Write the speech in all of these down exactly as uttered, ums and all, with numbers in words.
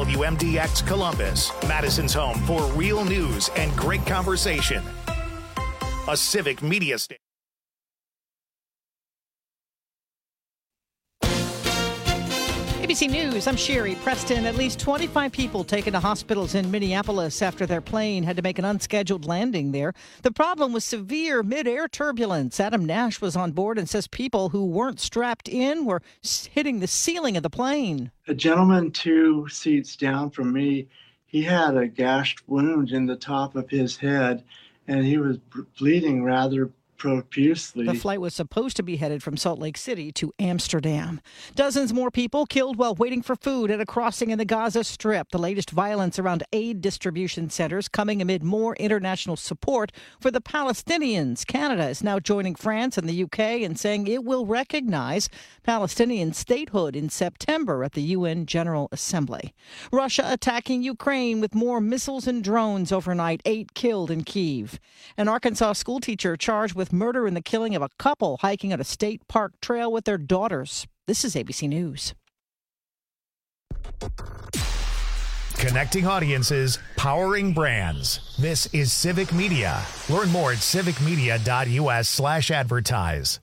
W M D X Columbus, Madison's home for real news and great conversation. A Civic Media station. A B C News, I'm Sherry Preston. At least twenty-five people taken to hospitals in Minneapolis after their plane had to make an unscheduled landing there. The problem was severe mid-air turbulence. Adam Nash was on board and says people who weren't strapped in were hitting the ceiling of the plane. A gentleman two seats down from me, he had a gashed wound in the top of his head, and he was bleeding rather profusely. The flight was supposed to be headed from Salt Lake City to Amsterdam. Dozens more people killed while waiting for food at a crossing in the Gaza Strip. The latest violence around aid distribution centers coming amid more international support for the Palestinians. Canada is now joining France and the U K and saying it will recognize Palestinian statehood in September at the U N General Assembly. Russia attacking Ukraine with more missiles and drones overnight. Eight killed in Kyiv. An Arkansas schoolteacher charged with murder in the killing of a couple hiking on a state park trail with their daughters. This is A B C News. Connecting audiences, powering brands. This is Civic Media. Learn more at civicmedia.us slash advertise.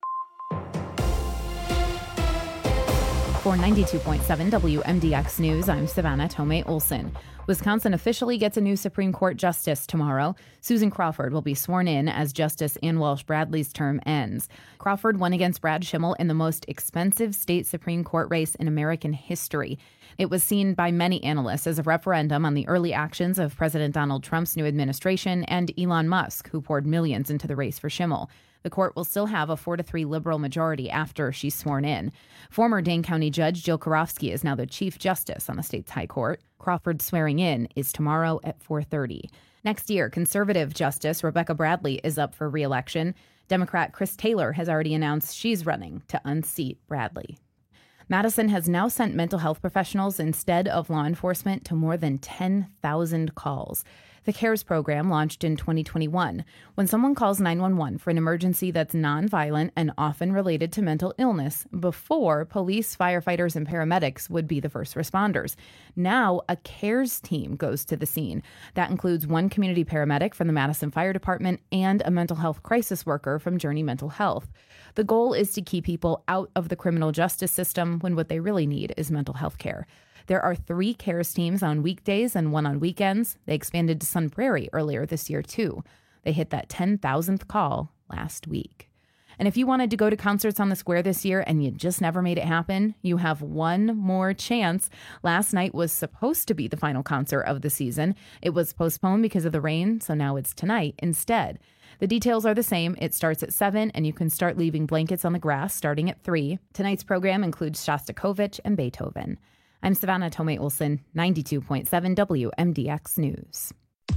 For ninety-two point seven W M D X News, I'm Savannah Tomei Olson. Wisconsin officially gets a new Supreme Court justice tomorrow. Susan Crawford will be sworn in as Justice Ann Walsh Bradley's term ends. Crawford won against Brad Schimmel in the most expensive state Supreme Court race in American history. It was seen by many analysts as a referendum on the early actions of President Donald Trump's new administration and Elon Musk, who poured millions into the race for Schimmel. The court will still have a four to three liberal majority after she's sworn in. Former Dane County Judge Jill Karofsky is now the Chief Justice on the state's high court. Crawford's swearing in is tomorrow at four thirty. Next year, conservative Justice Rebecca Bradley is up for re-election. Democrat Chris Taylor has already announced she's running to unseat Bradley. Madison has now sent mental health professionals instead of law enforcement to more than ten thousand calls. The CARES program launched in twenty twenty-one. When someone calls nine one one for an emergency that's nonviolent and often related to mental illness, before police, firefighters, and paramedics would be the first responders. Now, a CARES team goes to the scene. That includes one community paramedic from the Madison Fire Department and a mental health crisis worker from Journey Mental Health. The goal is to keep people out of the criminal justice system when what they really need is mental health care. There are three CARES teams on weekdays and one on weekends. They expanded to Sun Prairie earlier this year, too. They hit that ten thousandth call last week. And if you wanted to go to concerts on the Square this year and you just never made it happen, you have one more chance. Last night was supposed to be the final concert of the season. It was postponed because of the rain, so now it's tonight instead. The details are the same. It starts at seven, and you can start leaving blankets on the grass starting at three. Tonight's program includes Shostakovich and Beethoven. I'm Savannah Tomei Olson, ninety-two point seven W M D X News.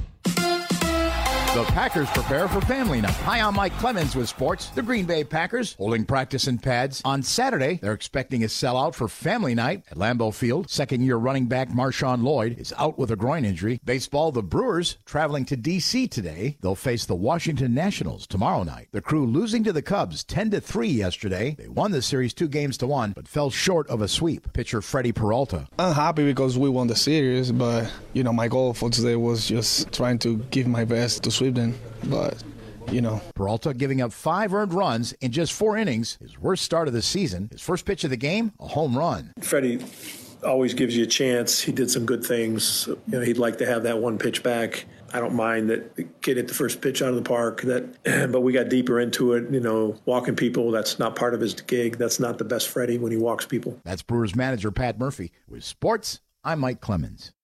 The Packers prepare for family night. Hi, I'm Mike Clemens with sports. The Green Bay Packers holding practice in pads. On Saturday, they're expecting a sellout for family night at Lambeau Field. Second-year running back Marshawn Lloyd is out with a groin injury. Baseball, the Brewers traveling to D C today. They'll face the Washington Nationals tomorrow night. The Crew losing to the Cubs ten to three yesterday. They won the series two games to one, but fell short of a sweep. Pitcher Freddie Peralta. I'm happy because we won the series, but, you know, my goal for today was just trying to give my best to sweep them. But, you know. Peralta giving up five earned runs in just four innings. His worst start of the season. His first pitch of the game, a home run. Freddie always gives you a chance. He did some good things. You know, he'd like to have that one pitch back. I don't mind that the kid hit the first pitch out of the park. That, but we got deeper into it. You know, walking people, that's not part of his gig. That's not the best Freddie when he walks people. That's Brewers manager Pat Murphy. With sports, I'm Mike Clemens.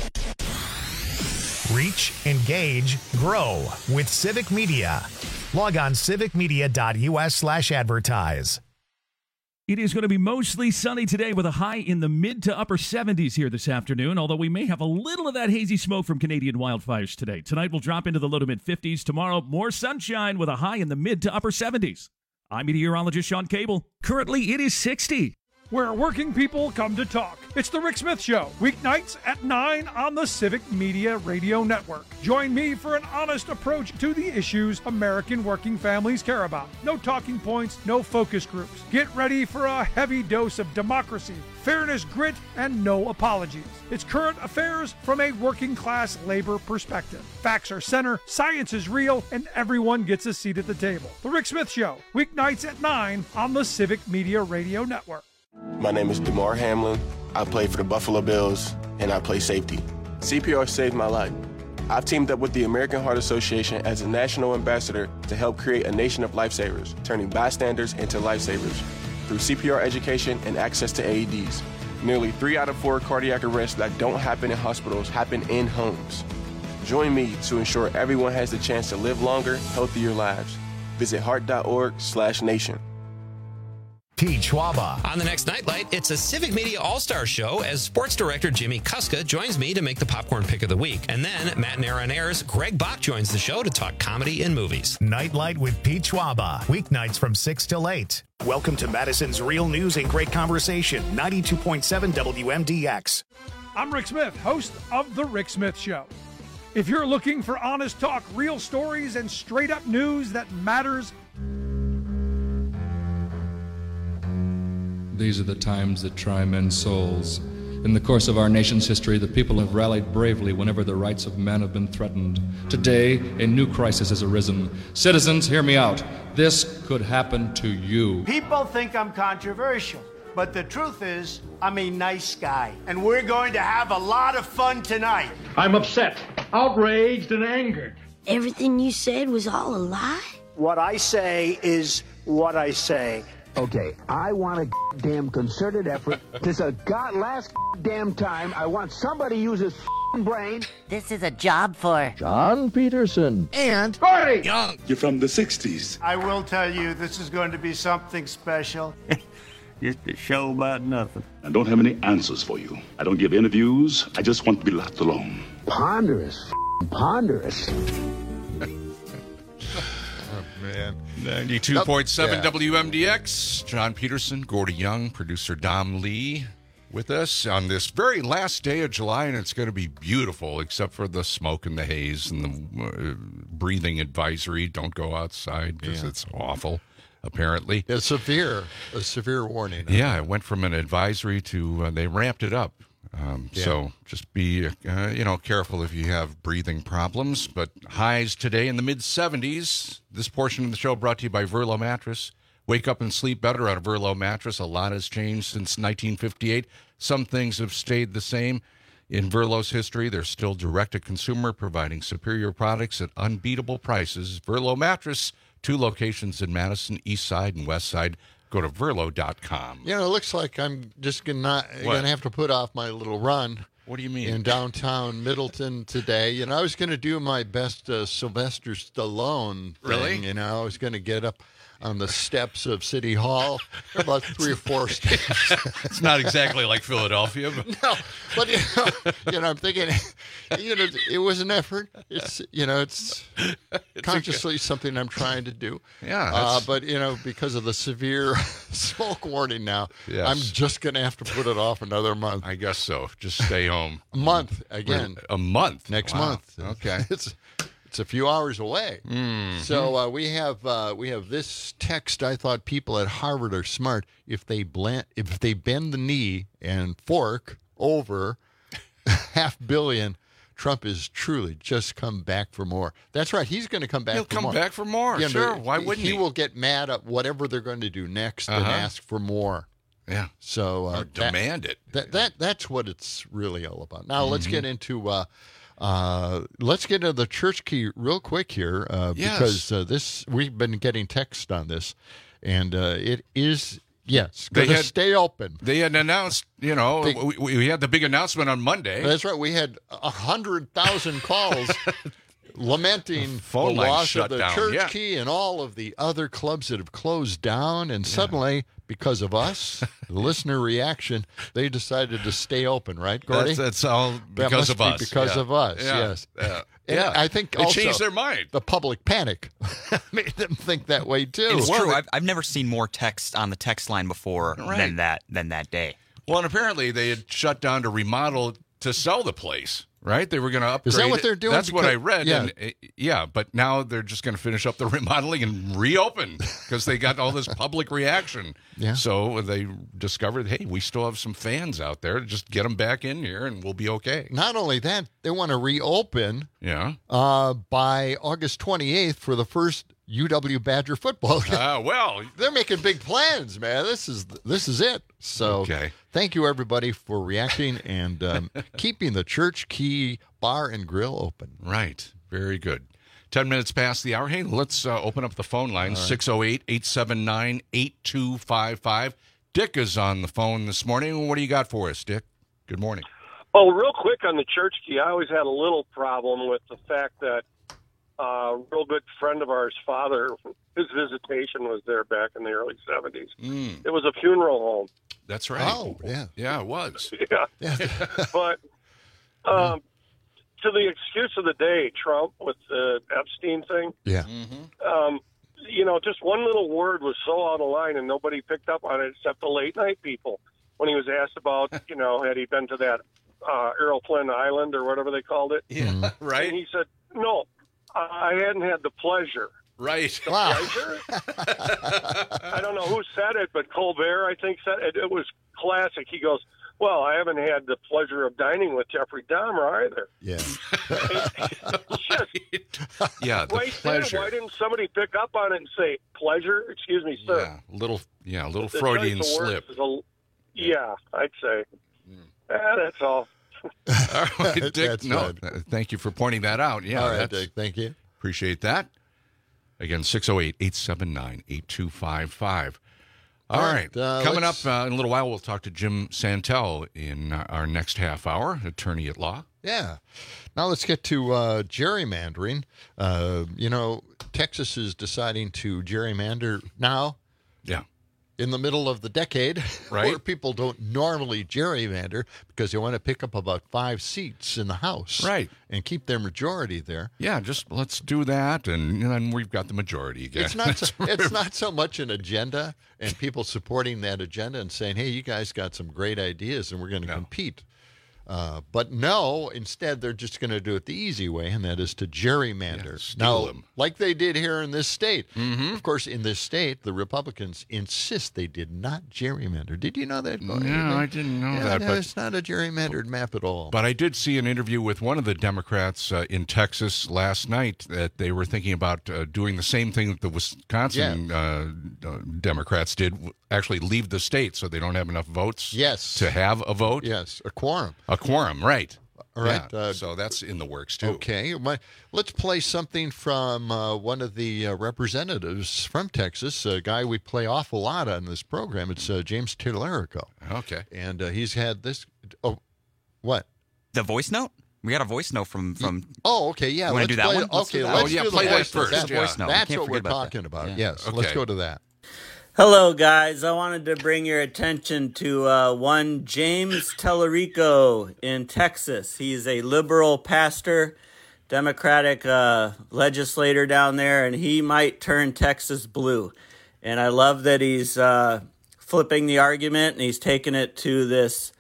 Reach, engage, grow with Civic Media. Log on civicmedia.us slash advertise. It is going to be mostly sunny today with a high in the mid to upper seventies here this afternoon, although we may have a little of that hazy smoke from Canadian wildfires today. Tonight we'll drop into the low to mid fifties. Tomorrow, more sunshine with a high in the mid to upper seventies. I'm meteorologist Sean Cable. Currently, it is sixty. where working people come to talk. It's The Rick Smith Show, weeknights at nine on the Civic Media Radio Network. Join me for an honest approach to the issues American working families care about. No talking points, no focus groups. Get ready for a heavy dose of democracy, fairness, grit, and no apologies. It's current affairs from a working class labor perspective. Facts are center, science is real, and everyone gets a seat at the table. The Rick Smith Show, weeknights at nine on the Civic Media Radio Network. My name is DeMar Hamlin. I play for the Buffalo Bills, and I play safety. C P R saved my life. I've teamed up with the American Heart Association as a national ambassador to help create a nation of lifesavers, turning bystanders into lifesavers through C P R education and access to A E Ds. Nearly three out of four cardiac arrests that don't happen in hospitals happen in homes. Join me to ensure everyone has the chance to live longer, healthier lives. Visit heart.org slash nation. Pete Schwaba. On the next Nightlight, it's a Civic Media All-Star Show as sports director Jimmy Kuska joins me to make the popcorn pick of the week. And then Matt and Aaron Ayers, Greg Bach joins the show to talk comedy and movies. Nightlight with Pete Schwaba. Weeknights from six till eight. Welcome to Madison's Real News and Great Conversation, ninety-two point seven W M D X. I'm Rick Smith, host of The Rick Smith Show. If you're looking for honest talk, real stories, and straight-up news that matters, these are the times that try men's souls. In the course of our nation's history, the people have rallied bravely whenever the rights of men have been threatened. Today, a new crisis has arisen. Citizens, hear me out. This could happen to you. People think I'm controversial, but the truth is, I'm a nice guy. And we're going to have a lot of fun tonight. I'm upset, outraged, and angered. Everything you said was all a lie? What I say is what I say. Okay, I want a damn concerted effort. This is a god last damn time. I want somebody to use his brain. This is a job for John Peterson and Gordy Young. You're from the sixties. I will tell you, this is going to be something special. Just a show about nothing. I don't have any answers for you. I don't give interviews. I just want to be left alone. Ponderous, ponderous. Man. ninety-two point seven yeah. W M D X. John Peterson, Gordy Young, producer Dom Lee with us on this very last day of July, and it's going to be beautiful except for the smoke and the haze and the uh, breathing advisory. Don't go outside because yeah. it's awful, apparently. It's severe, a severe warning. Yeah, it went from an advisory to uh, they ramped it up. Um, yeah. So just be, uh, you know, careful if you have breathing problems. But highs today in the mid seventies. This portion of the show brought to you by Verlo Mattress. Wake up and sleep better on a Verlo mattress. A lot has changed since nineteen fifty-eight. Some things have stayed the same. In Verlo's history, they're still direct-to-consumer, providing superior products at unbeatable prices. Verlo Mattress, two locations in Madison, East Side and West Side. Go to Verlo dot com. You know, it looks like I'm just gonna going to have to put off my little run. What do you mean? In downtown Middleton today. You know, I was going to do my best uh, Sylvester Stallone thing. Really? You know, I was going to get up on the steps of City Hall, about three or four steps. It's not exactly like Philadelphia. But. No, but, you know, you know, I'm thinking, you know, it was an effort. It's, you know, it's, it's consciously a, something I'm trying to do. Yeah. Uh, but, you know, because of the severe smoke warning now, yes. I'm just going to have to put it off another month. I guess so. Just stay home. A month, again. A month? Next wow. month. Okay. It's It's a few hours away. Mm-hmm. So uh, we have uh, we have this text. I thought people at Harvard are smart. If they blend, if they bend the knee and fork over half billion, Trump is truly just come back for more. That's right. He's going to come back He'll for come more. back for more. Yeah, sure. but Why wouldn't he? He will get mad at whatever they're going to do next uh-huh. and ask for more. Yeah. So uh, or demand that, it. That that that's what it's really all about. Now mm-hmm. let's get into. Uh, Uh, let's get into the church key real quick here, uh, yes. because uh, this we've been getting text on this, and uh, it is yes going to stay open. They had announced, you know, they, we, we had the big announcement on Monday. That's right. We had a hundred thousand calls lamenting the, phone the loss shut of the down. church yeah. key and all of the other clubs that have closed down, and suddenly, yeah. because of us, the listener reaction, they decided to stay open, right, Gordy? That's, that's all because that must of be us. Because yeah. of us, yeah. yes. Yeah. And yeah. I think they also changed their mind. The public panic made them think that way too. It's true. I've, I've never seen more text on the text line before Right. than that than that day. Well, and apparently they had shut down to remodel to sell the place. Right? They were going to upgrade. Is that what it. they're doing? That's what Because- I read. yeah. And, uh, yeah, but now they're just going to finish up the remodeling and reopen because they got all this public reaction. Yeah. So they discovered, hey, we still have some fans out there. Just get them back in here and we'll be okay. Not only that, they want to reopen Yeah. uh, by August twenty-eighth for the first U W Badger football game. Uh, well, They're making big plans, man. This is this is it. So Okay. thank you, everybody, for reacting and um, keeping the Church Key Bar and Grill open. right. Very good. Ten minutes past the hour. Hey, let's uh, open up the phone line, six oh eight, eight seven nine, eight two five five. Dick is on the phone this morning. What do you got for us, Dick? Good morning. Oh, real quick on the Church Key, I always had a little problem with the fact that uh, a real good friend of ours' father, his visitation was there back in the early seventies. Mm, It was a funeral home. that's right. Oh, yeah. Yeah, it was. Yeah. But um, to the excuse of the day, Trump with the Epstein thing, Yeah. um, you know, just one little word was so out of line and nobody picked up on it except the late night people. When he was asked about, you know, had he been to that uh, Errol Flynn Island or whatever they called it. Yeah, right. And he said, no, I hadn't had the pleasure. Right. Wow. Pleasure? I don't know who said it, but Colbert, I think, said it. It was classic. He goes, well, I haven't had the pleasure of dining with Jeffrey Dahmer either. Yeah. Just Yeah, the right pleasure. there, why didn't somebody pick up on it and say, pleasure? Excuse me, sir. Yeah, little, yeah, a little The Freudian choice of words slip. is a- yeah, I'd say. Ah, that's all. All right, Dick. That's no, right. uh, thank you for pointing that out. Yeah, All right, that's- Dick. Thank you. appreciate that. Again, six oh eight, eight seven nine, eight two five five. All All right. right, uh, Coming up let's- uh, in a little while, we'll talk to Jim Santel in uh, our next half hour, attorney at law. Yeah. Now let's get to uh, gerrymandering. Uh, you know, Texas is deciding to gerrymander now. Yeah. In the middle of the decade, Right. where people don't normally gerrymander because they want to pick up about five seats in the House. Right. And keep their majority there. Yeah, just let's do that, and then we've got the majority again. It's not so, it's not so much an agenda and people supporting that agenda and saying, hey, you guys got some great ideas and we're going to compete. Uh, but no, instead, they're just going to do it the easy way, and that is to gerrymander. steal now, them. like they did here in this state. Mm-hmm. Of course, in this state, the Republicans insist they did not gerrymander. Did you know that? No, I didn't know Yeah, that. no, But, it's not a gerrymandered map at all. but I did see an interview with one of the Democrats uh, in Texas last night that they were thinking about uh, doing the same thing that the Wisconsin uh, uh, Democrats did, w- actually leave the state so they don't have enough votes Yes. to have a vote. Yes, a quorum. A quorum, right. All right. Yeah, uh, so that's in the works, too. Okay. My- Let's play something from uh, one of the uh, representatives from Texas, a guy we play off a lot on this program. It's uh, James Tallarico. Okay. And uh, he's had this. Oh, what? The voice note? We got a voice note from from. Oh, okay. Yeah. You wanna let's do that play, one? Let's Okay. do that let's one. do Oh, yeah, the play that voice note. first, That's, yeah. voice note. Can't That's what we're forget about talking that. about. Yeah. Yes. Okay. Let's go to that. Hello, guys. I wanted to bring your attention to uh, one James Tallarico in Texas. He's a liberal pastor, Democratic uh, legislator down there, and he might turn Texas blue. And I love that he's uh, flipping the argument and he's taking it to this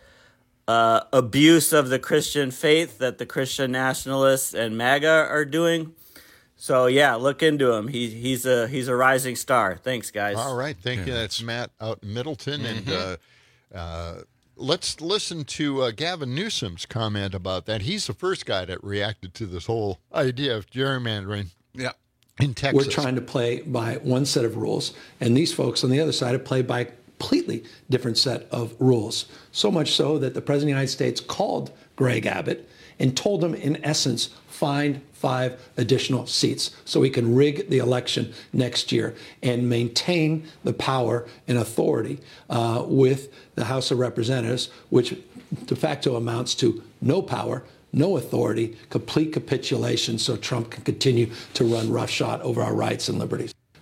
uh, abuse of the Christian faith that the Christian nationalists and MAGA are doing. So yeah, look into him. He he's a he's a rising star. Thanks, guys. All right, thank you. That's Matt out in Middleton, and uh, uh, let's listen to uh, Gavin Newsom's comment about that. He's the first guy that reacted to this whole idea of gerrymandering. Yeah, in Texas, we're trying to play by one set of rules, and these folks on the other side have played by a completely different set of rules. So much so that the President of the United States called Greg Abbott and told him, in essence, find five additional seats so we can rig the election next year and maintain the power and authority uh, with the House of Representatives, which de facto amounts to no power, no authority, complete capitulation so Trump can continue to run roughshod over our rights and liberties.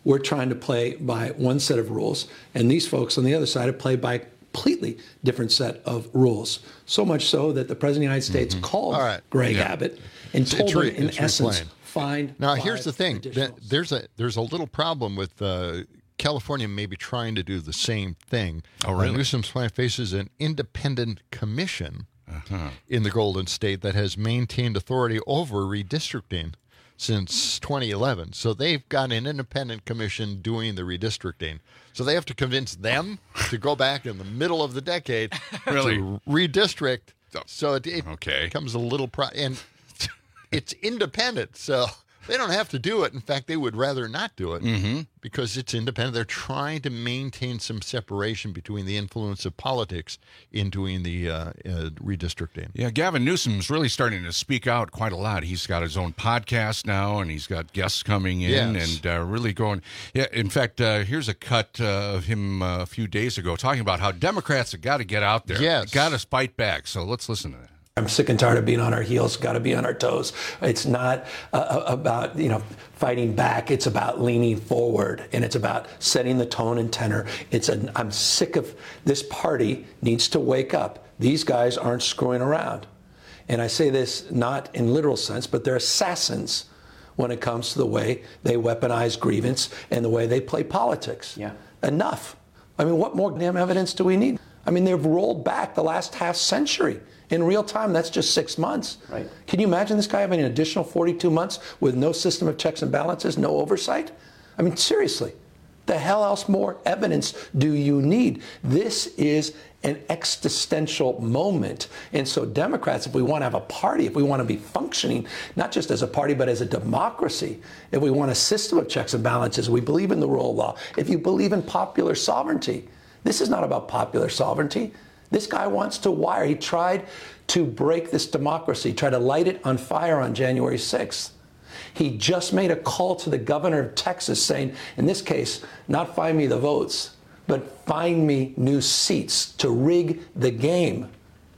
We're trying to play by one set of rules, and these folks on the other side have played by a completely different set of rules. So much so that the President of the United States mm-hmm. called right. Greg yeah. Abbott and it's, told it's re- him, in essence, replaying. find Now, here's the thing. There's a, there's a little problem with uh, California maybe trying to do the same thing. Oh, really? Uh, Newsom's plan faces an independent commission uh-huh. in the Golden State that has maintained authority over redistricting since twenty eleven. So they've got an independent commission doing the redistricting. So they have to convince them to go back in the middle of the decade really? to redistrict. So it, it okay. becomes a little pro- and it's independent. So they don't have to do it. In fact, they would rather not do it mm-hmm. because it's independent. They're trying to maintain some separation between the influence of politics in doing the uh, uh, redistricting. Yeah, Gavin Newsom's really starting to speak out quite a lot. He's got his own podcast now, and he's got guests coming in yes. and uh, really going. Yeah, in fact, uh, here's a cut uh, of him uh, a few days ago talking about how Democrats have got to get out there. Yes. Got to fight back. So let's listen to that. I'm sick and tired of being on our heels, got to be on our toes. It's not uh, about, you know, fighting back. It's about leaning forward, and it's about setting the tone and tenor. It's a, I'm sick of this party needs to wake up. These guys aren't screwing around. And I say this not in literal sense, but they're assassins when it comes to the way they weaponize grievance and the way they play politics. Yeah. Enough. I mean, what more damn evidence do we need? I mean, they've rolled back the last half century. In real time, that's just six months. Right. Can you imagine this guy having an additional forty-two months with no system of checks and balances, no oversight? I mean, seriously, the hell else more evidence do you need? This is an existential moment. And so Democrats, if we want to have a party, if we want to be functioning, not just as a party, but as a democracy, if we want a system of checks and balances, we believe in the rule of law, if you believe in popular sovereignty, this is not about popular sovereignty. This guy wants to wire. He tried to break this democracy, tried to light it on fire on January sixth. He just made a call to the governor of Texas saying, in this case, not find me the votes, but find me new seats to rig the game.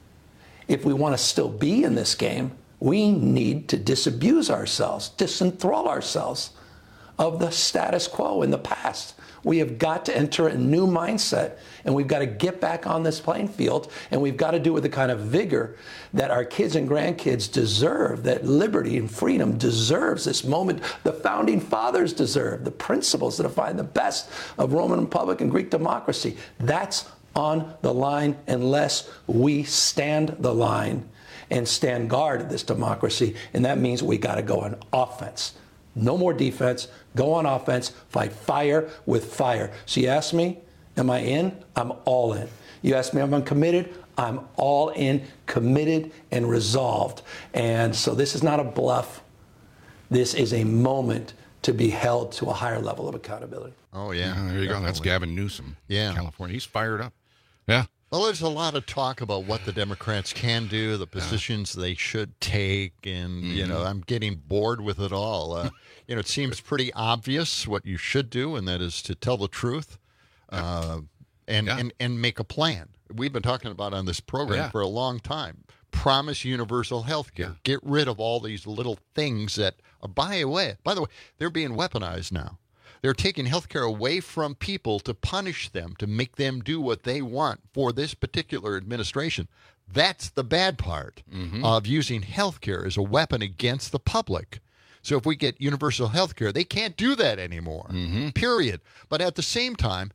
If we want to still be in this game, we need to disabuse ourselves, disenthrall ourselves of the status quo in the past. We have got to enter a new mindset, and we've got to get back on this playing field, and we've got to do it with the kind of vigor that our kids and grandkids deserve, that liberty and freedom deserves this moment. The founding fathers deserve the principles that define the best of Roman Republic and Greek democracy. That's on the line unless we stand the line and stand guard of this democracy, and that means we got to go on offense. No more defense. Go on offense. Fight fire with fire. So you ask me, am I in? I'm all in. You ask me, am I committed? I'm all in, committed, and resolved. And so this is not a bluff. This is a moment to be held to a higher level of accountability. Oh, yeah. yeah there you definitely. go. That's Gavin Newsom. Yeah. California. He's fired up. Yeah. Well, there's a lot of talk about what the Democrats can do, the positions they should take, and, mm-hmm. you know, I'm getting bored with it all. Uh, you know, it seems pretty obvious what you should do, and that is to tell the truth uh, and, yeah. and, and make a plan. We've been talking about on this program yeah. for a long time. Promise universal health care. Yeah. Get rid of all these little things that, uh, by the way, by the way, they're being weaponized now. They're taking health care away from people to punish them, to make them do what they want for this particular administration. That's the bad part mm-hmm. of using health care as a weapon against the public. So if we get universal health care, they can't do that anymore, mm-hmm. period. But at the same time,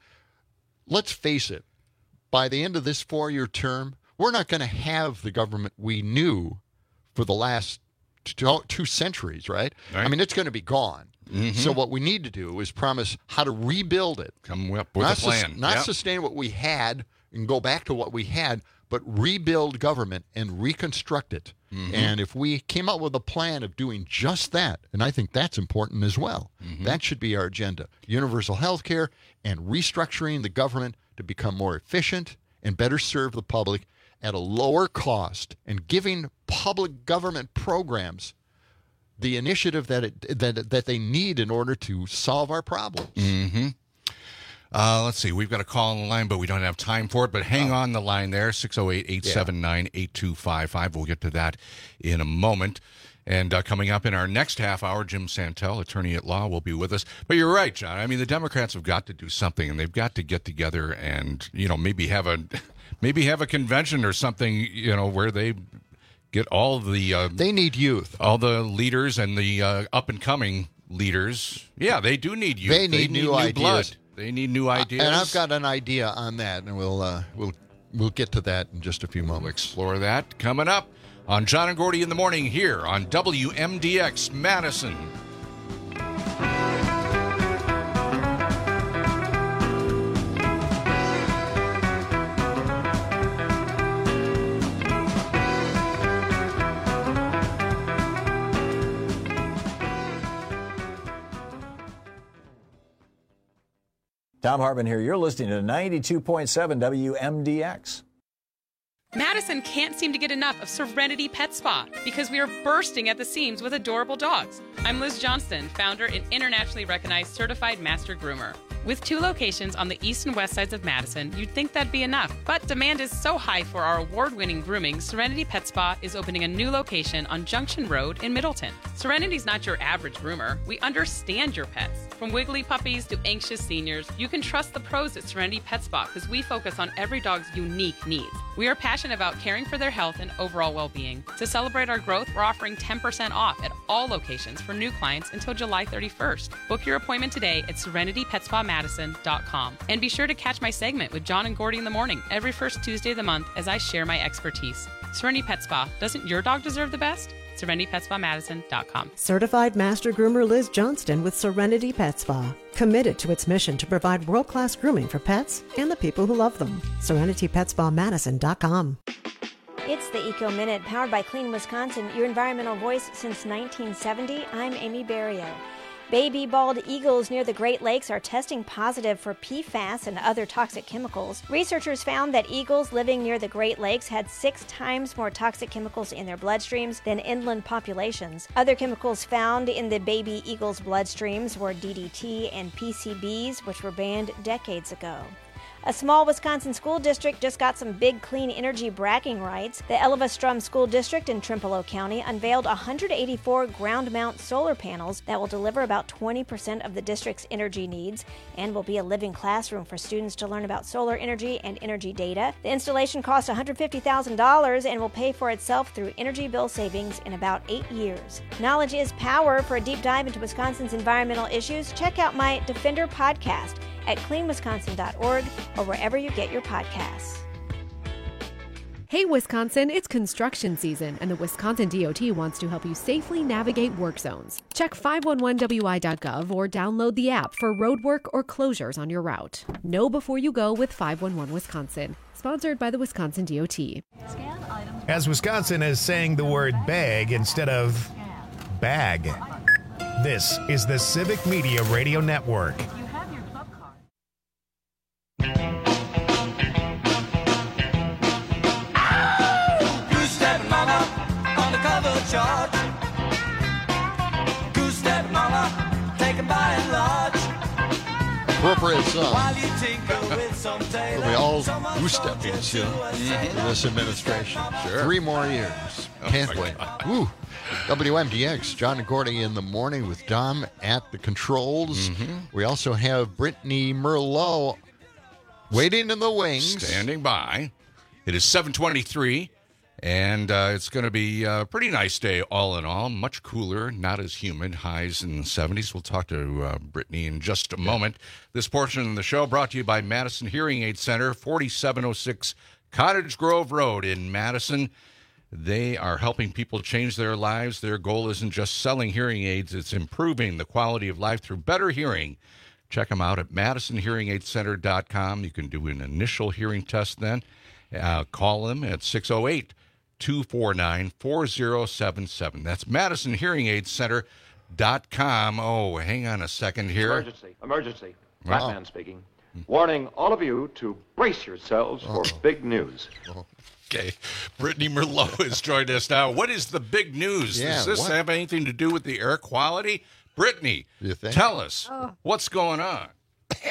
let's face it, by the end of this four-year term, we're not going to have the government we knew for the last two, two centuries, right? right? I mean, it's going to be gone. Mm-hmm. So what we need to do is promise how to rebuild it. Come up with not a plan. Sus- not yep. sustain what we had and go back to what we had, but rebuild government and reconstruct it. Mm-hmm. And if we came up with a plan of doing just that, and I think that's important as well, mm-hmm. that should be our agenda. Universal health care and restructuring the government to become more efficient and better serve the public at a lower cost, and giving public government programs the initiative that it, that that they need in order to solve our problems. Mm-hmm. Uh, let's see. We've got a call on the line, but we don't have time for it. But hang oh. on the line there, six oh eight, eight seven nine, eight two five five. We'll get to that in a moment. And uh, coming up in our next half hour, Jim Santel, attorney at law, will be with us. But you're right, John. I mean, the Democrats have got to do something, and they've got to get together and, you know, maybe have a maybe have a convention or something, you know, where they get all the uh, they need youth, all the leaders and the uh, up and coming leaders. Yeah, they do need youth. They need, they need new, new ideas. Blood. They need new ideas. Uh, and I've got an idea on that, and we'll uh, we'll we'll get to that in just a few moments. We'll explore that coming up on John and Gordy in the Morning here on W M D X Madison. Tom Hartman here. You're listening to ninety-two point seven W M D X. Madison can't seem to get enough of Serenity Pet Spa because we are bursting at the seams with adorable dogs. I'm Liz Johnston, founder and internationally recognized certified master groomer. With two locations on the east and west sides of Madison, you'd think that'd be enough. But demand is so high for our award-winning grooming, Serenity Pet Spa is opening a new location on Junction Road in Middleton. Serenity's not your average groomer. We understand your pets. From wiggly puppies to anxious seniors, you can trust the pros at Serenity Pet Spa because we focus on every dog's unique needs. We are passionate about caring for their health and overall well-being. To celebrate our growth, we're offering ten percent off at all locations for new clients until July thirty-first. Book your appointment today at serenity pet spa madison dot com. And be sure to catch my segment with John and Gordy in the morning every first Tuesday of the month as I share my expertise. Serenity Pet Spa. Doesn't your dog deserve the best? serenity pet spa madison dot com. Certified Master Groomer Liz Johnston with Serenity Pet Spa. Committed to its mission to provide world-class grooming for pets and the people who love them. serenity pet spa madison dot com. It's the Eco Minute, powered by Clean Wisconsin, your environmental voice since nineteen seventy. I'm Amy Barrio. Baby bald eagles near the Great Lakes are testing positive for P FAS and other toxic chemicals. Researchers found that eagles living near the Great Lakes had six times more toxic chemicals in their bloodstreams than inland populations. Other chemicals found in the baby eagles' bloodstreams were D D T and P C Bs, which were banned decades ago. A small Wisconsin school district just got some big clean energy bragging rights. The Elva-Strum School District in Trempealeau County unveiled one hundred eighty-four ground-mount solar panels that will deliver about twenty percent of the district's energy needs and will be a living classroom for students to learn about solar energy and energy data. The installation costs one hundred fifty thousand dollars and will pay for itself through energy bill savings in about eight years. Knowledge is power. For a deep dive into Wisconsin's environmental issues, check out my Defender podcast at clean wisconsin dot org or wherever you get your podcasts. Hey Wisconsin, it's construction season and the Wisconsin D O T wants to help you safely navigate work zones. Check five one one W I dot gov or download the app for road work or closures on your route. Know before you go with five one one Wisconsin. Sponsored by the Wisconsin D O T. As Wisconsin is saying the word bag instead of bag. This is the Civic Media Radio Network. Charge. Goose step mama, taken by and large. Appropriate song. While you tinker with some tailor, we all goose stepping soon mm-hmm. in this administration. Sure. Three more years. Can't oh wait. Woo. W M D X, John and Gordy in the morning with Dom at the controls. Mm-hmm. We also have Brittany Merlot waiting in the wings. Standing by. It is seven twenty-three. And uh, it's going to be a pretty nice day all in all. Much cooler, not as humid. Highs in the seventies. We'll talk to uh, Brittany in just a moment. This portion of the show brought to you by Madison Hearing Aid Center, forty-seven oh six Cottage Grove Road in Madison. They are helping people change their lives. Their goal isn't just selling hearing aids. It's improving the quality of life through better hearing. Check them out at madison hearing aid center dot com. You can do an initial hearing test then. Uh, call them at six oh eight, two four nine, four oh seven seven. That's madison hearing aid center dot com. Oh, hang on a second here. Emergency. Emergency. Wow. Batman speaking. Warning all of you to brace yourselves for Oh. big news. Okay. Brittany Merlot has joined us now. What is the big news? Yeah, Does this what? have anything to do with the air quality? Brittany, You think? tell us. Oh. What's going on?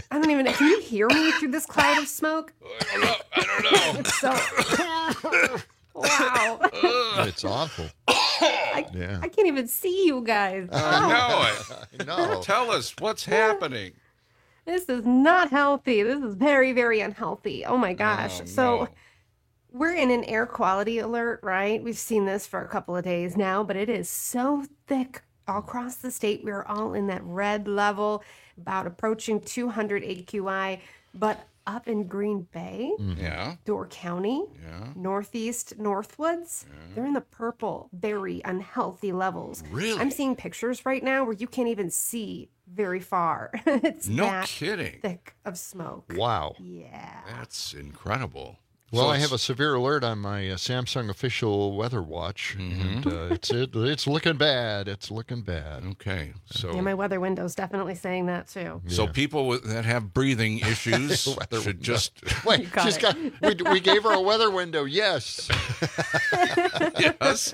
I don't even know. Can you hear me through this cloud of smoke? I don't know. I don't know. It's so... Wow. It's awful. I, yeah. I can't even see you guys. I know it. I know. Tell us what's happening. This is not healthy. This is very, very unhealthy. Oh, my gosh. Oh, so no. we're in an air quality alert, right? We've seen this for a couple of days now, but it is so thick all across the state. We're all in that red level, about approaching two hundred A Q I. But up in Green Bay, mm-hmm. yeah. Door County, yeah. Northeast Northwoods, yeah. they're in the purple, very unhealthy levels. Really? I'm seeing pictures right now where you can't even see very far. It's no that kidding. thick of smoke. Wow. Yeah. That's incredible. Well, so I have a severe alert on my uh, Samsung official weather watch, mm-hmm. and uh, it's it, it's looking bad. It's looking bad. Okay, so yeah, my weather window's definitely saying that too. So yeah. people with, that have breathing issues should window. just wait. She's got. We, we gave her a weather window. Yes. Yes.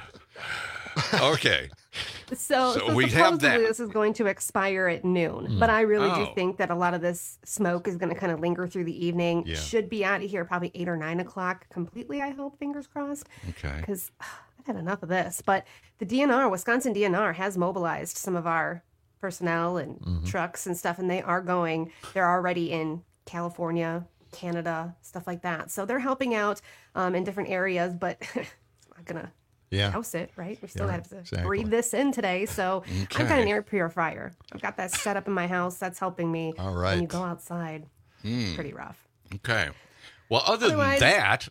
Okay. So, so, so we supposedly have that. This is going to expire at noon, mm. but I really oh. do think that a lot of this smoke is going to kind of linger through the evening. Yeah. Should be out of here probably eight or nine o'clock completely, I hope, fingers crossed. Okay. Because I've had enough of this. But the D N R, Wisconsin D N R, has mobilized some of our personnel and mm-hmm. trucks and stuff, and they are going. They're already in California, Canada, stuff like that. So they're helping out um, in different areas, but it's not going to Yeah. house it, right? We still yeah, have to exactly. breathe this in today. So okay. I've got an air purifier. I've got that set up in my house. That's helping me. All right. When you go outside, mm. it's pretty rough. Okay. Well, other Otherwise, than that.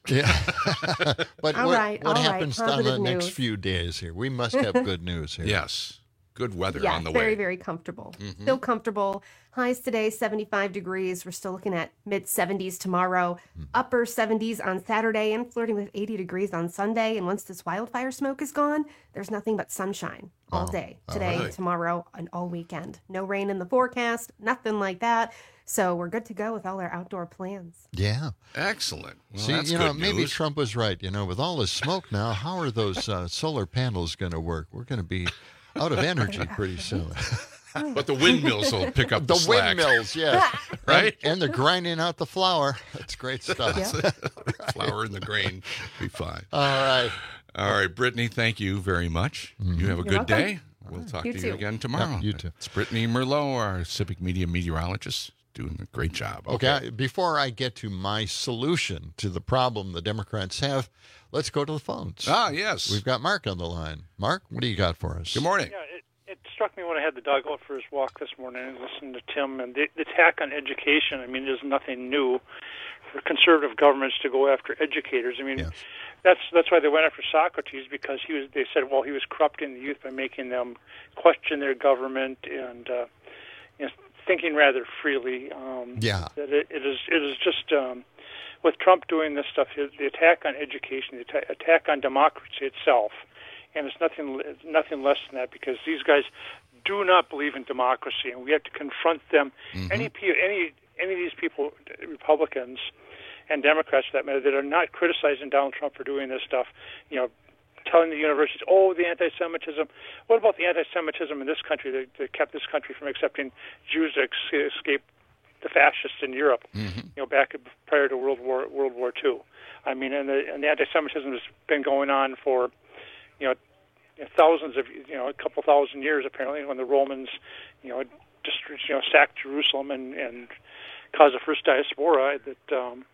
Yeah. But all what, right, what all happens right. on the Positive next news. few days here? We must have good news here. Yes. Good weather yeah, on the very, way. very comfortable. Mm-hmm. Still comfortable. Highs today, seventy-five degrees. We're still looking at mid seventies tomorrow, mm. upper seventies on Saturday, and flirting with eighty degrees on Sunday. And once this wildfire smoke is gone, there's nothing but sunshine all Oh, day, all today, right. tomorrow, and all weekend. No rain in the forecast, nothing like that. So we're good to go with all our outdoor plans. Yeah. Excellent. Well, See, that's you know, good maybe news. Trump was right. You know, with all this smoke now, how are those uh, solar panels going to work? We're going to be out of energy pretty soon. But the windmills will pick up the, The slack. windmills, yes. Right? And, and they're grinding out the flour. That's great stuff. Yeah. Flour in the grain. Be fine. All right. All right, Brittany, thank you very much. Mm-hmm. You have a You're good welcome. day. We'll talk You to too. you again tomorrow. Yeah, you too. It's Brittany Merlot, our Civic Media meteorologist, doing a great job. Okay, before I get to my solution to the problem the Democrats have, let's go to the phones. Ah, yes. We've got Mark on the line. Mark, what do you got for us? Good morning. Yeah, it, it struck me when I had the dog out for his walk this morning and listened to Tim. And the, the attack on education, I mean, there's nothing new for conservative governments to go after educators. I mean, Yes. that's that's why they went after Socrates, because he was. They said, well, he was corrupting the youth by making them question their government and uh, you know, thinking rather freely. Um, Yeah. That it, it is it is just um, with Trump doing this stuff, the attack on education, the atta- attack on democracy itself, and it's nothing it's nothing less than that, because these guys do not believe in democracy, and we have to confront them. Mm-hmm. Any pe- any any of these people, Republicans and Democrats for that matter, that are not criticizing Donald Trump for doing this stuff, you know, telling the universities, oh, the anti-Semitism. What about the anti-Semitism in this country that, that kept this country from accepting Jews to ex- escape the fascists in Europe, Mm-hmm. you know, back prior to World War World War Two? I mean, and the, and the anti-Semitism has been going on for, you know, thousands of, you know, a couple thousand years apparently, when the Romans, you know, just you know sacked Jerusalem and and caused the first diaspora. That um,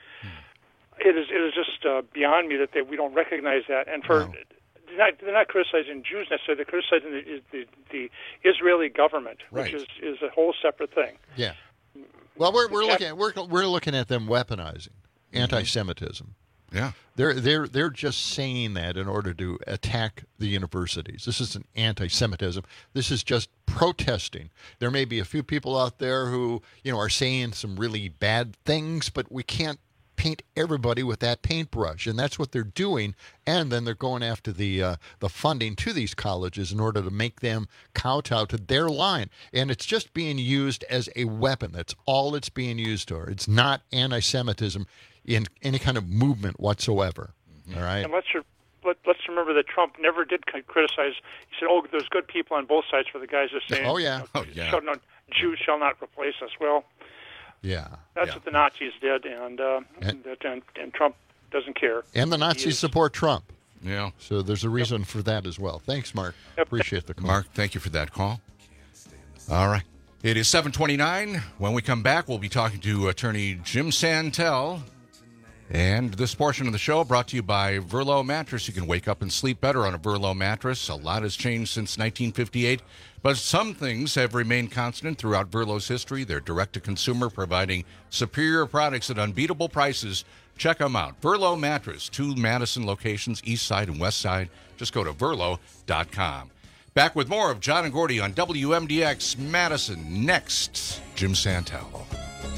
it is it is just uh, beyond me that they, we don't recognize that. And for Wow. they're not they're not criticizing Jews necessarily. They're criticizing the the, the Israeli government, Right. which is, is a whole separate thing. Yeah. Well, we're we're looking at, we're we're looking at them weaponizing anti-Semitism. Yeah. They're they're they're just saying that in order to attack the universities. This isn't anti-Semitism. This is just protesting. There may be a few people out there who, you know, are saying some really bad things, but we can't paint everybody with that paintbrush, and that's what they're doing. And then they're going after the uh, the funding to these colleges in order to make them kowtow to their line. And it's just being used as a weapon. That's all it's being used for. It's not anti-Semitism in any kind of movement whatsoever. All right. And let's re- let, let's remember that Trump never did c- criticize. He said, "Oh, there's good people on both sides." For the guys that are saying, Oh, yeah. you know, Oh, yeah. shall not, Jews shall not replace us. Well, Yeah. That's yeah. what the Nazis did, and, uh, and, and and Trump doesn't care. And the Nazis support Trump. Yeah. So there's a reason yep. for that as well. Thanks, Mark. Yep. Appreciate the call. Mark, thank you for that call. All right. It is seven twenty-nine. When we come back, we'll be talking to attorney Jim Santel. And this portion of the show brought to you by Verlo Mattress. You can wake up and sleep better on a Verlo mattress. A lot has changed since nineteen fifty-eight, but some things have remained constant throughout Verlo's history. They're direct-to-consumer, providing superior products at unbeatable prices. Check them out. Verlo Mattress, two Madison locations, east side and west side. Just go to verlo dot com. Back with more of John and Gordy on W M D X Madison. Next, Jim Santel.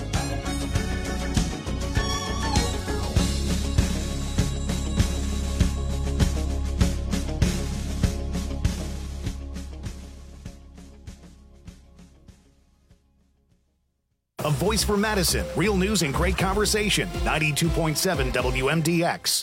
A voice for Madison. Real news and great conversation. ninety-two point seven W M D X.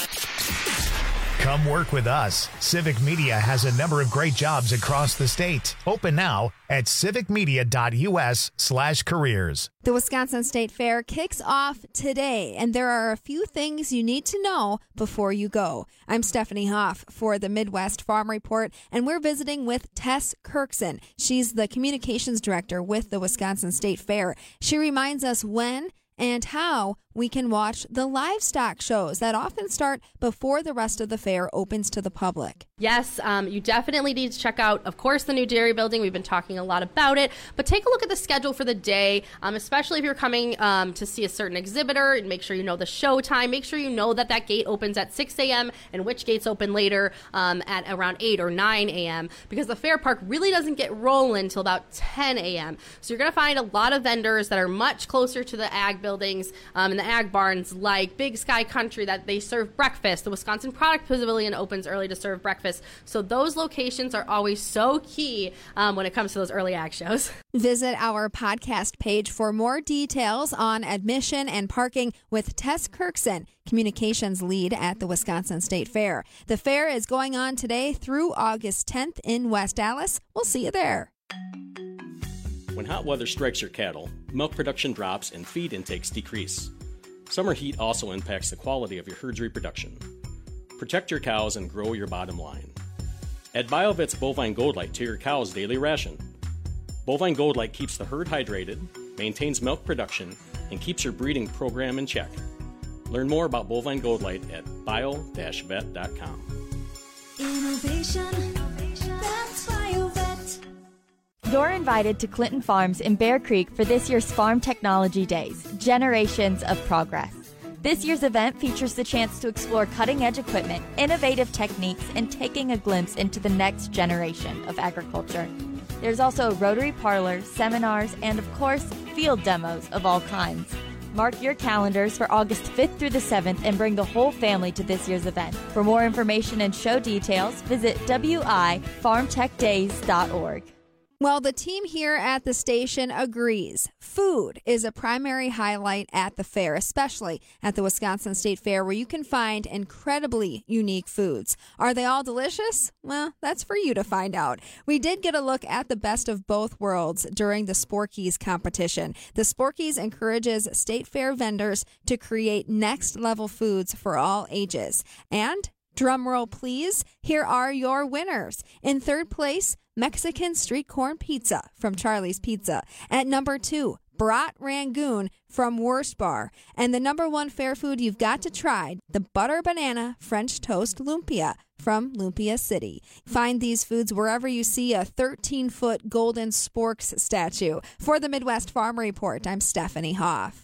Come work with us. Civic Media has a number of great jobs across the state. Open now at civicmedia.us slash careers. The Wisconsin State Fair kicks off today, and there are a few things you need to know before you go. I'm Stephanie Hoff for the Midwest Farm Report, and we're visiting with Tess Kirkson. She's the communications director with the Wisconsin State Fair. She reminds us when and how we can watch the livestock shows that often start before the rest of the fair opens to the public. Yes, um, you definitely need to check out, of course, the new dairy building. We've been talking a lot about it, but take a look at the schedule for the day, um, especially if you're coming um, to see a certain exhibitor, and make sure you know the show time. Make sure you know that that gate opens at six a.m. and which gates open later um, at around eight or nine a.m. because the fair park really doesn't get rolling until about ten a.m. So you're going to find a lot of vendors that are much closer to the ag buildings um, and the ag barns, like Big Sky Country, that they serve breakfast. The Wisconsin Product Pavilion opens early to serve breakfast. So those locations are always so key um, when it comes to those early ag shows. Visit our podcast page for more details on admission and parking with Tess Kirkson, communications lead at the Wisconsin State Fair. The fair is going on today through August tenth in West Dallas. We'll see you there. When hot weather strikes your cattle, milk production drops and feed intakes decrease. Summer heat also impacts the quality of your herd's reproduction. Protect your cows and grow your bottom line. Add BioVet's Bovine Gold Light to your cow's daily ration. Bovine Gold Light keeps the herd hydrated, maintains milk production, and keeps your breeding program in check. Learn more about Bovine Gold Light at bio dash vet dot com. Innovation, that's BioVet. You're invited to Clinton Farms in Bear Creek for this year's Farm Technology Days, Generations of Progress. This year's event features the chance to explore cutting-edge equipment, innovative techniques, and taking a glimpse into the next generation of agriculture. There's also a Rotary Parlor, seminars, and of course, field demos of all kinds. Mark your calendars for August fifth through the seventh and bring the whole family to this year's event. For more information and show details, visit w i farm tech days dot org. Well, the team here at the station agrees. Food is a primary highlight at the fair, especially at the Wisconsin State Fair, where you can find incredibly unique foods. Are they all delicious? Well, that's for you to find out. We did get a look at the best of both worlds during the Sporkies competition. The Sporkies encourages State Fair vendors to create next-level foods for all ages. And drumroll, please, here are your winners. In third place, Mexican street corn pizza from Charlie's Pizza. At number two, Brat Rangoon from Wurst Bar. And the number one fair food you've got to try, the butter banana French toast lumpia from Lumpia City. Find these foods wherever you see a thirteen-foot golden sporks statue. For the Midwest Farm Report, I'm Stephanie Hoff.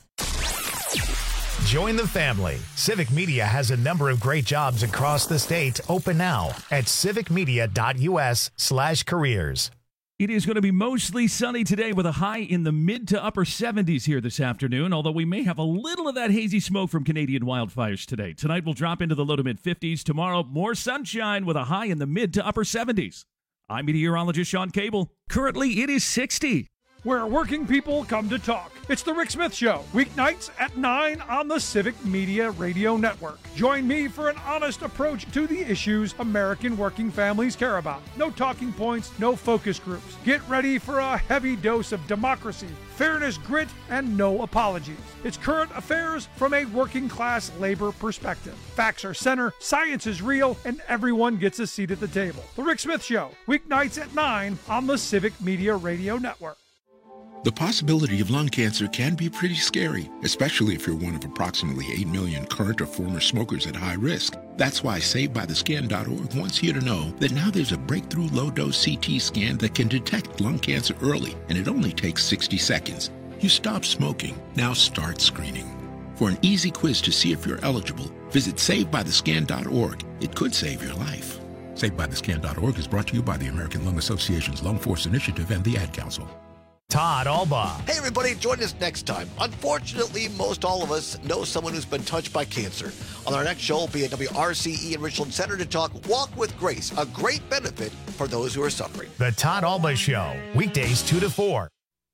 Join the family. Civic Media has a number of great jobs across the state. Open now at civicmedia.us slash careers. It is going to be mostly sunny today with a high in the mid to upper seventies here this afternoon, although we may have a little of that hazy smoke from Canadian wildfires today. Tonight we'll drop into the low to mid fifties. Tomorrow, more sunshine with a high in the mid to upper seventies. I'm meteorologist Sean Cable. Currently, it is sixty. where working people come to talk. It's The Rick Smith Show, weeknights at nine on the Civic Media Radio Network. Join me for an honest approach to the issues American working families care about. No talking points, no focus groups. Get ready for a heavy dose of democracy, fairness, grit, and no apologies. It's current affairs from a working class labor perspective. Facts are center, science is real, and everyone gets a seat at the table. The Rick Smith Show, weeknights at nine on the Civic Media Radio Network. The possibility of lung cancer can be pretty scary, especially if you're one of approximately eight million current or former smokers at high risk. That's why Saved By The Scan dot org wants you to know that now there's a breakthrough low-dose C T scan that can detect lung cancer early, and it only takes sixty seconds. You stop smoking, now start screening. For an easy quiz to see if you're eligible, visit Saved By The Scan dot org. It could save your life. Saved By The Scan dot org is brought to you by the American Lung Association's Lung Force Initiative and the Ad Council. Todd Alba. Hey, everybody, join us next time. Unfortunately, most all of us know someone who's been touched by cancer. On our next show, we'll be at W R C E in Richland Center to talk Walk with Grace, a great benefit for those who are suffering. The Todd Alba Show, weekdays two to four.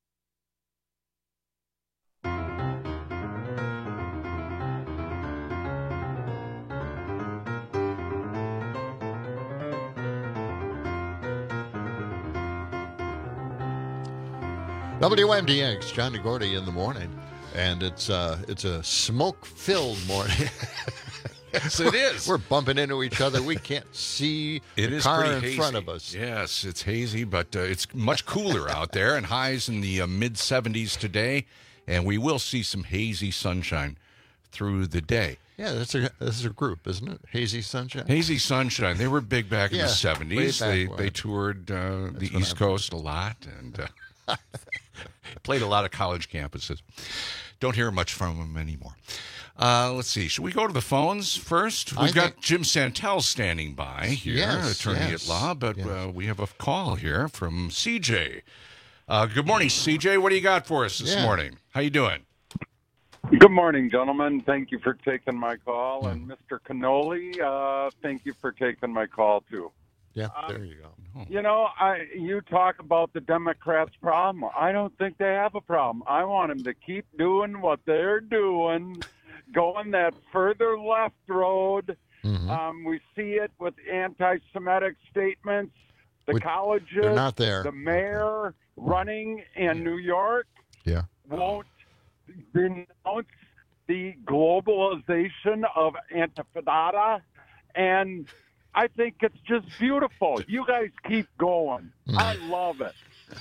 W M D X, John DeGordy in the morning, and it's uh, it's a smoke-filled morning. Yes, it is. We're bumping into each other. We can't see it the is car pretty in hazy. front of us. Yes, it's hazy, but uh, it's much cooler out there, and highs in the uh, mid seventies today, and we will see some hazy sunshine through the day. Yeah, that's a that's a group, isn't it? Hazy Sunshine. Hazy Sunshine. They were big back in Yeah, the seventies. way back They when. they toured uh, the when East I- Coast a lot and uh, played a lot of college campuses. Don't hear much from them anymore. Uh, let's see. Should we go to the phones first? We've I got think- Jim Santel standing by here, Yes, attorney yes, at law, but yes. uh, we have a call here from C J. Uh, good morning, C J. What do you got for us this Yeah. morning? How you doing? Good morning, gentlemen. Thank you for taking my call. And Mister Cannoli, uh, thank you for taking my call, too. Yeah, there you go. You know, I you talk about the Democrats' problem. I don't think they have a problem. I want them to keep doing what they're doing, going that further left road. Mm-hmm. Um, we see it with anti-Semitic statements. The Which- colleges, they're not there. the mayor running in New York Yeah. won't denounce the globalization of Antifadata, and I think it's just beautiful. You guys keep going. I love it.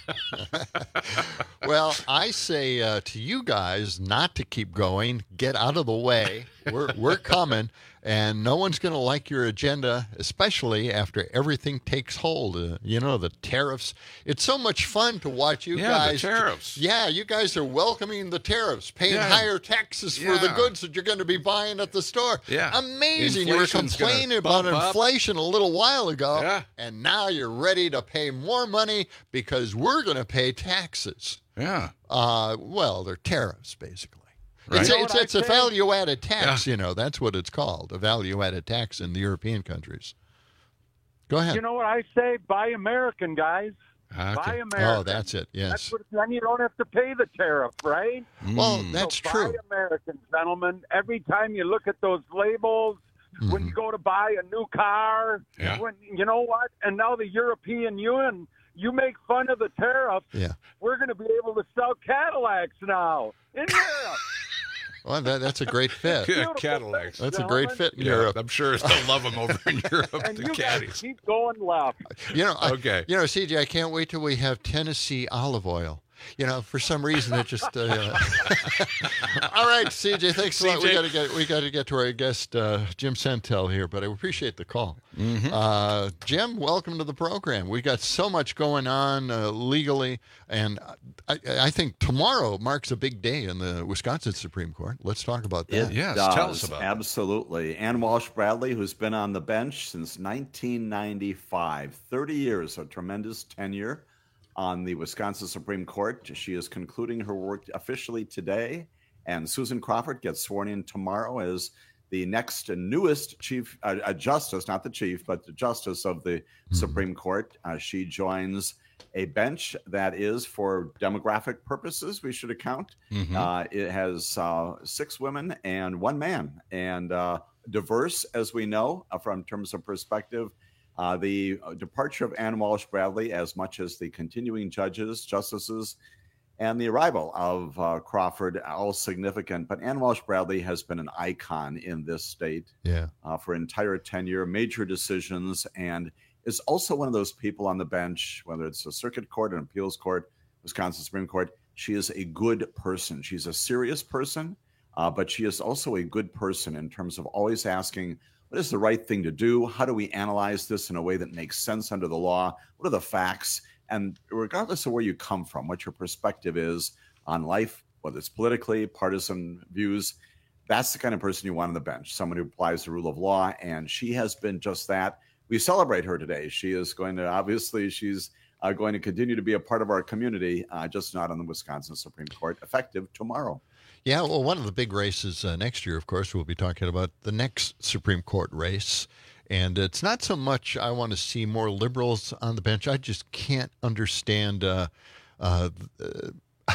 Well, I say uh, to you guys not to keep going. Get out of the way. We're we're coming, and no one's going to like your agenda, especially after everything takes hold. Uh, you know, the tariffs. It's so much fun to watch you Yeah, the guys. tariffs. Yeah, you guys are welcoming the tariffs, paying Yeah. higher taxes for the Yeah. goods that you're going to be buying at the store. Yeah. Amazing. You were Inflation's gonna complaining about bump up. inflation a little while ago, Yeah. and now you're ready to pay more money because we're going to pay taxes. Yeah. Uh, well, they're tariffs, basically. Right. It's, You know it's, what it's I a say? value-added tax, you know. That's what it's called, a value-added tax in the European countries. Go ahead. You know what I say? Buy American, guys. Okay. Buy American. Oh, that's it, yes. That's what, then you don't have to pay the tariff, right? Well, Mm. that's so true. Buy American, gentlemen. Every time you look at those labels, when you go to buy a new car, Yeah. when you know what? And now the European Union, you make fun of the tariff. Yeah. We're going to be able to sell Cadillacs now in Europe. Well, that, that's a great fit. Yeah, Cadillacs. That's a great gentlemen. fit in Yeah, Europe. I'm sure they'll love them over in Europe, And the you guys caddies. keep going left. You know, I, Okay. You know, C J, I can't wait till we have Tennessee olive oil. You know, for some reason it just. Uh, All right, C J, thanks a lot. We C J. got to get we got to get to our guest uh, Jim Santel here, but I appreciate the call. Mm-hmm. Uh, Jim, welcome to the program. We got so much going on uh, legally, and I, I think tomorrow marks a big day in the Wisconsin Supreme Court. Let's talk about that. It Yes, does, tell us about it. absolutely. Ann Walsh Bradley, who's been on the bench since nineteen ninety-five, thirty years, a tremendous tenure on the Wisconsin Supreme Court. She is concluding her work officially today, and Susan Crawford gets sworn in tomorrow as the next and newest chief uh, uh, justice, not the chief, but the justice of the mm-hmm. Supreme Court. Uh, she joins a bench that is, for demographic purposes, we should account. Mm-hmm. Uh, it has uh, six women and one man, and uh, diverse, as we know, uh, from terms of perspective. Uh, the departure of Ann Walsh Bradley, as much as the continuing judges, justices, and the arrival of uh, Crawford, all significant. But Ann Walsh Bradley has been an icon in this state yeah. uh, for entire tenure, major decisions, and is also one of those people on the bench, whether it's a circuit court, an appeals court, Wisconsin Supreme Court. She is a good person. She's a serious person, uh, but she is also a good person in terms of always asking, what is the right thing to do? How do we analyze this in a way that makes sense under the law? What are the facts? And regardless of where you come from, what your perspective is on life, whether it's politically, partisan views, that's the kind of person you want on the bench, someone who applies the rule of law. And she has been just that. We celebrate her today. She is going to, obviously, she's uh, going to continue to be a part of our community, uh, just not on the Wisconsin Supreme Court, effective tomorrow. Yeah, well, one of the big races uh, next year, of course, we'll be talking about the next Supreme Court race. And it's not so much I want to see more liberals on the bench. I just can't understand uh, uh, uh,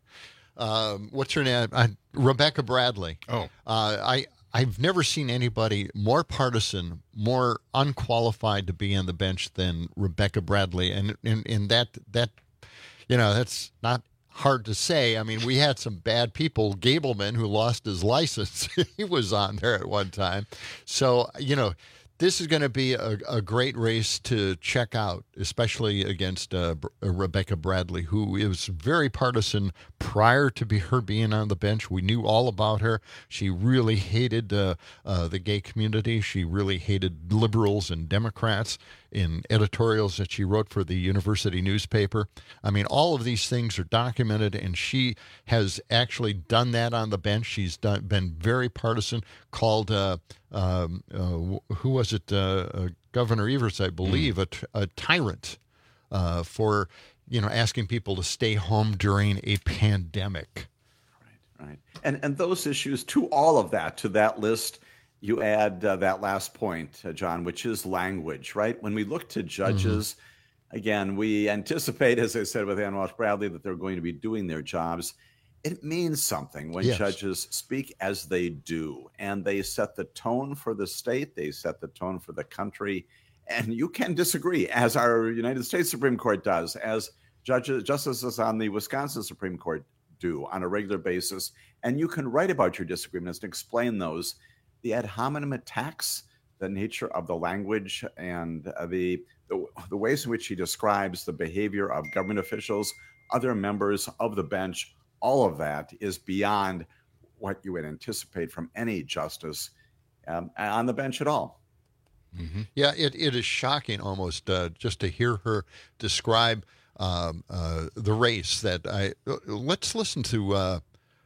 um, what's her name? Uh, Rebecca Bradley. Oh. Uh, I, I've never seen anybody more partisan, more unqualified to be on the bench than Rebecca Bradley. And in and that, that, you know, that's not hard to say. I mean, we had some bad people. Gableman, who lost his license, he was on there at one time. So, you know, this is going to be a, a great race to check out, especially against uh, Rebecca Bradley, who is very partisan prior to be her being on the bench. We knew all about her. She really hated uh, uh, the gay community. She really hated liberals and Democrats in editorials that she wrote for the university newspaper. I mean, all of these things are documented, and she has actually done that on the bench. She's done, been very partisan, called, uh, um, uh, who was it, uh, uh, Governor Evers, I believe, mm. a, t- a tyrant uh, for, you know, asking people to stay home during a pandemic. Right, right. And, and those issues, to all of that, to that list, you add uh, that last point, uh, John, which is language, right? When we look to judges, mm-hmm. again, we anticipate, as I said with Ann Walsh Bradley, that they're going to be doing their jobs. It means something when yes. judges speak as they do, and they set the tone for the state, they set the tone for the country, and you can disagree, as our United States Supreme Court does, as judges, justices on the Wisconsin Supreme Court do on a regular basis, and you can write about your disagreements and explain those. The ad hominem attacks, the nature of the language, and uh, the, the the ways in which he describes the behavior of government officials, other members of the bench, all of that is beyond what you would anticipate from any justice um, on the bench at all. Mm-hmm. Yeah, it, it is shocking almost uh, just to hear her describe um, uh, the race. That I let's listen to uh,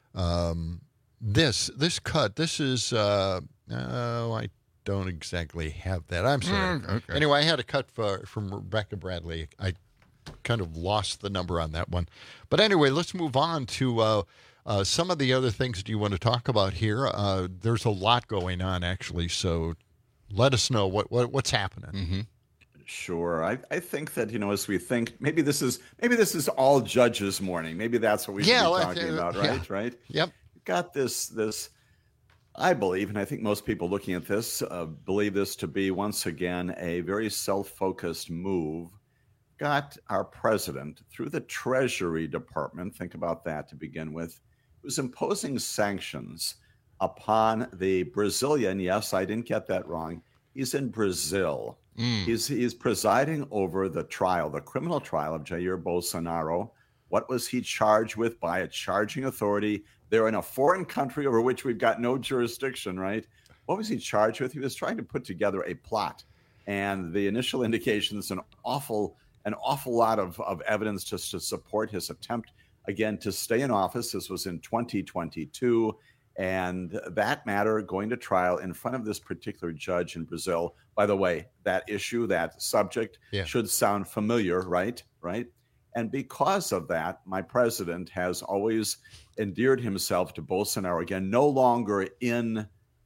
um, this this cut. This is uh, oh, I don't exactly have that. I'm sorry. Mm, okay. Anyway, I had a cut for, from Rebecca Bradley. I kind of lost the number on that one. But anyway, let's move on to uh, uh, some of the other things that you want to talk about here. Uh, there's a lot going on, actually, so let us know what, what what's happening. Mm-hmm. Sure. I, I think that, you know, as we think, maybe this is maybe this is all judges' morning. Maybe that's what we should yeah, be like, talking uh, about, right? Yeah. Right? Yep. You've got this this. I believe, and I think most people looking at this uh, believe this to be, once again, a very self-focused move. Got our president through the Treasury Department, think about that to begin with, who's imposing sanctions upon the Brazilian, yes, I didn't get that wrong, he's in Brazil. Mm. He's, he's presiding over the trial, the criminal trial of Jair Bolsonaro. What was he charged with by a charging authority? They're in a foreign country over which we've got no jurisdiction, right? What was he charged with? He was trying to put together a plot. And the initial indications, an awful, an awful lot of, of evidence just to support his attempt, again, to stay in office. This was in twenty twenty-two. And that matter going to trial in front of this particular judge in Brazil. By the way, that issue, that subject yeah. should sound familiar, right? Right? And because of that, my president has always endeared himself to Bolsonaro, again, no longer in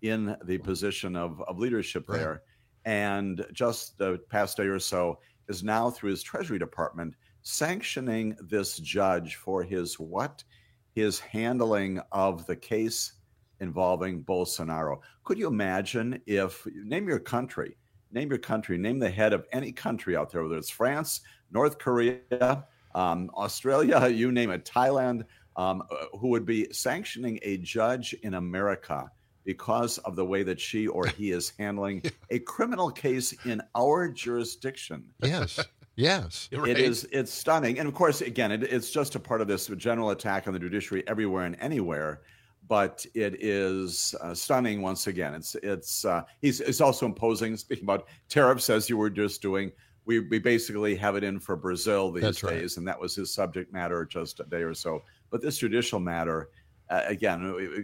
in the position of, of leadership right. there. And just the past day or so is now through his Treasury Department sanctioning this judge for his what? His handling of the case involving Bolsonaro. Could you imagine if, name your country, name your country, name the head of any country out there, whether it's France, North Korea, um, Australia, you name it, Thailand, um, who would be sanctioning a judge in America because of the way that she or he is handling a criminal case in our jurisdiction. Yes. Yes. Right. It is. It's stunning. And of course, again, it, it's just a part of this general attack on the judiciary everywhere and anywhere. But it is uh, stunning once again. It's it's uh, he's, he's also imposing, speaking about tariffs, as you were just doing. We we basically have it in for Brazil these That's days, right. and that was his subject matter just a day or so. But this judicial matter, uh, again,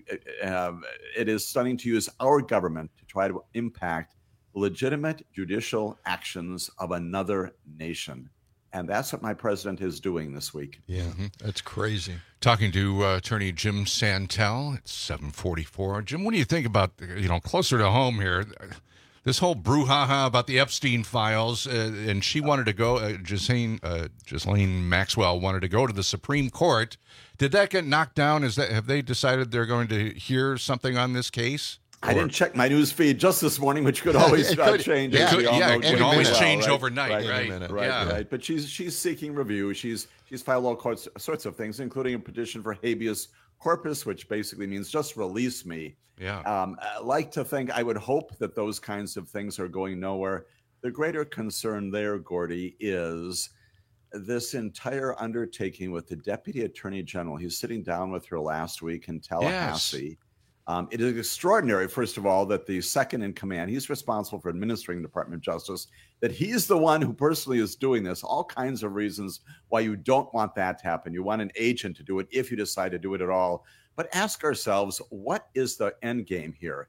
uh, it is stunning to use our government to try to impact legitimate judicial actions of another nation. And that's what my president is doing this week. Yeah, mm-hmm. That's crazy. Talking to uh, Attorney Jim Santel at seven forty-four. Jim, what do you think about, you know, closer to home here, this whole brouhaha about the Epstein files, uh, and she wanted to go, uh, Ghislaine, uh, Ghislaine Maxwell wanted to go to the Supreme Court. Did that get knocked down? Is that, have they decided they're going to hear something on this case? I didn't check my news feed just this morning, which could always uh, could, change. Yeah, could, yeah it can always well, change right? overnight, right? right? Right, yeah. right. But she's she's seeking review. She's she's filed all sorts, sorts of things, including a petition for habeas corpus, which basically means just release me. Yeah. Um, I like to think, I would hope that those kinds of things are going nowhere. The greater concern there, Gordy, is this entire undertaking with the Deputy Attorney General. He's sitting down with her last week in Tallahassee. Yes. Um, it is extraordinary, first of all, that the second in command, he's responsible for administering the Department of Justice, that he's the one who personally is doing this. All kinds of reasons why you don't want that to happen. You want an agent to do it if you decide to do it at all. But ask ourselves, what is the end game here?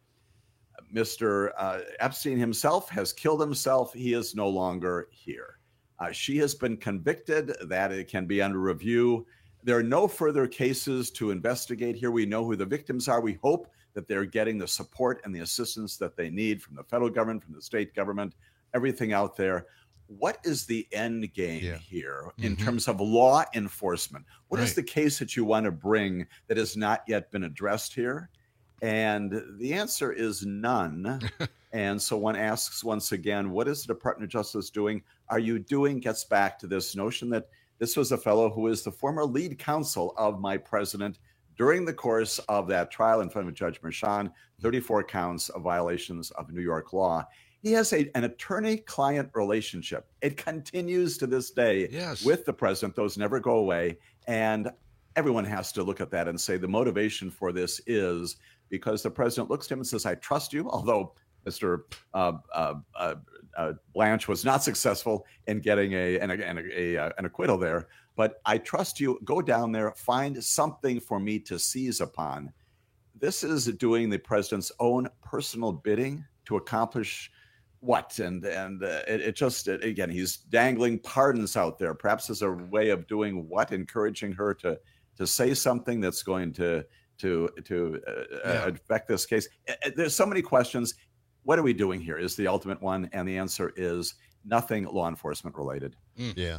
Mister Uh, Epstein himself has killed himself. He is no longer here. Uh, she has been convicted. That it can be under review. There are no further cases to investigate here. We know who the victims are. We hope that they're getting the support and the assistance that they need from the federal government, from the state government, everything out there. What is the end game yeah. here in mm-hmm. terms of law enforcement? What right. is the case that you want to bring that has not yet been addressed here? And the answer is none. And so one asks once again, what is the Department of Justice doing? Are you doing, gets back to this notion that this was a fellow who is the former lead counsel of my president during the course of that trial in front of Judge Merchan, thirty-four counts of violations of New York law. He has a, an attorney-client relationship. It continues to this day yes. with the president. Those never go away. And everyone has to look at that and say the motivation for this is because the president looks to him and says, I trust you, although Mister Uh, uh, uh, uh, Blanche was not successful in getting a an, a, a, a, an acquittal there. But I trust you. Go down there, find something for me to seize upon. This is doing the president's own personal bidding to accomplish what? And and uh, it, it just, it, again, he's dangling pardons out there, perhaps as a way of doing what? Encouraging her to to say something that's going to to to uh, yeah. affect this case. There's so many questions. What are we doing here is the ultimate one. And the answer is nothing law enforcement related. Mm. Yeah.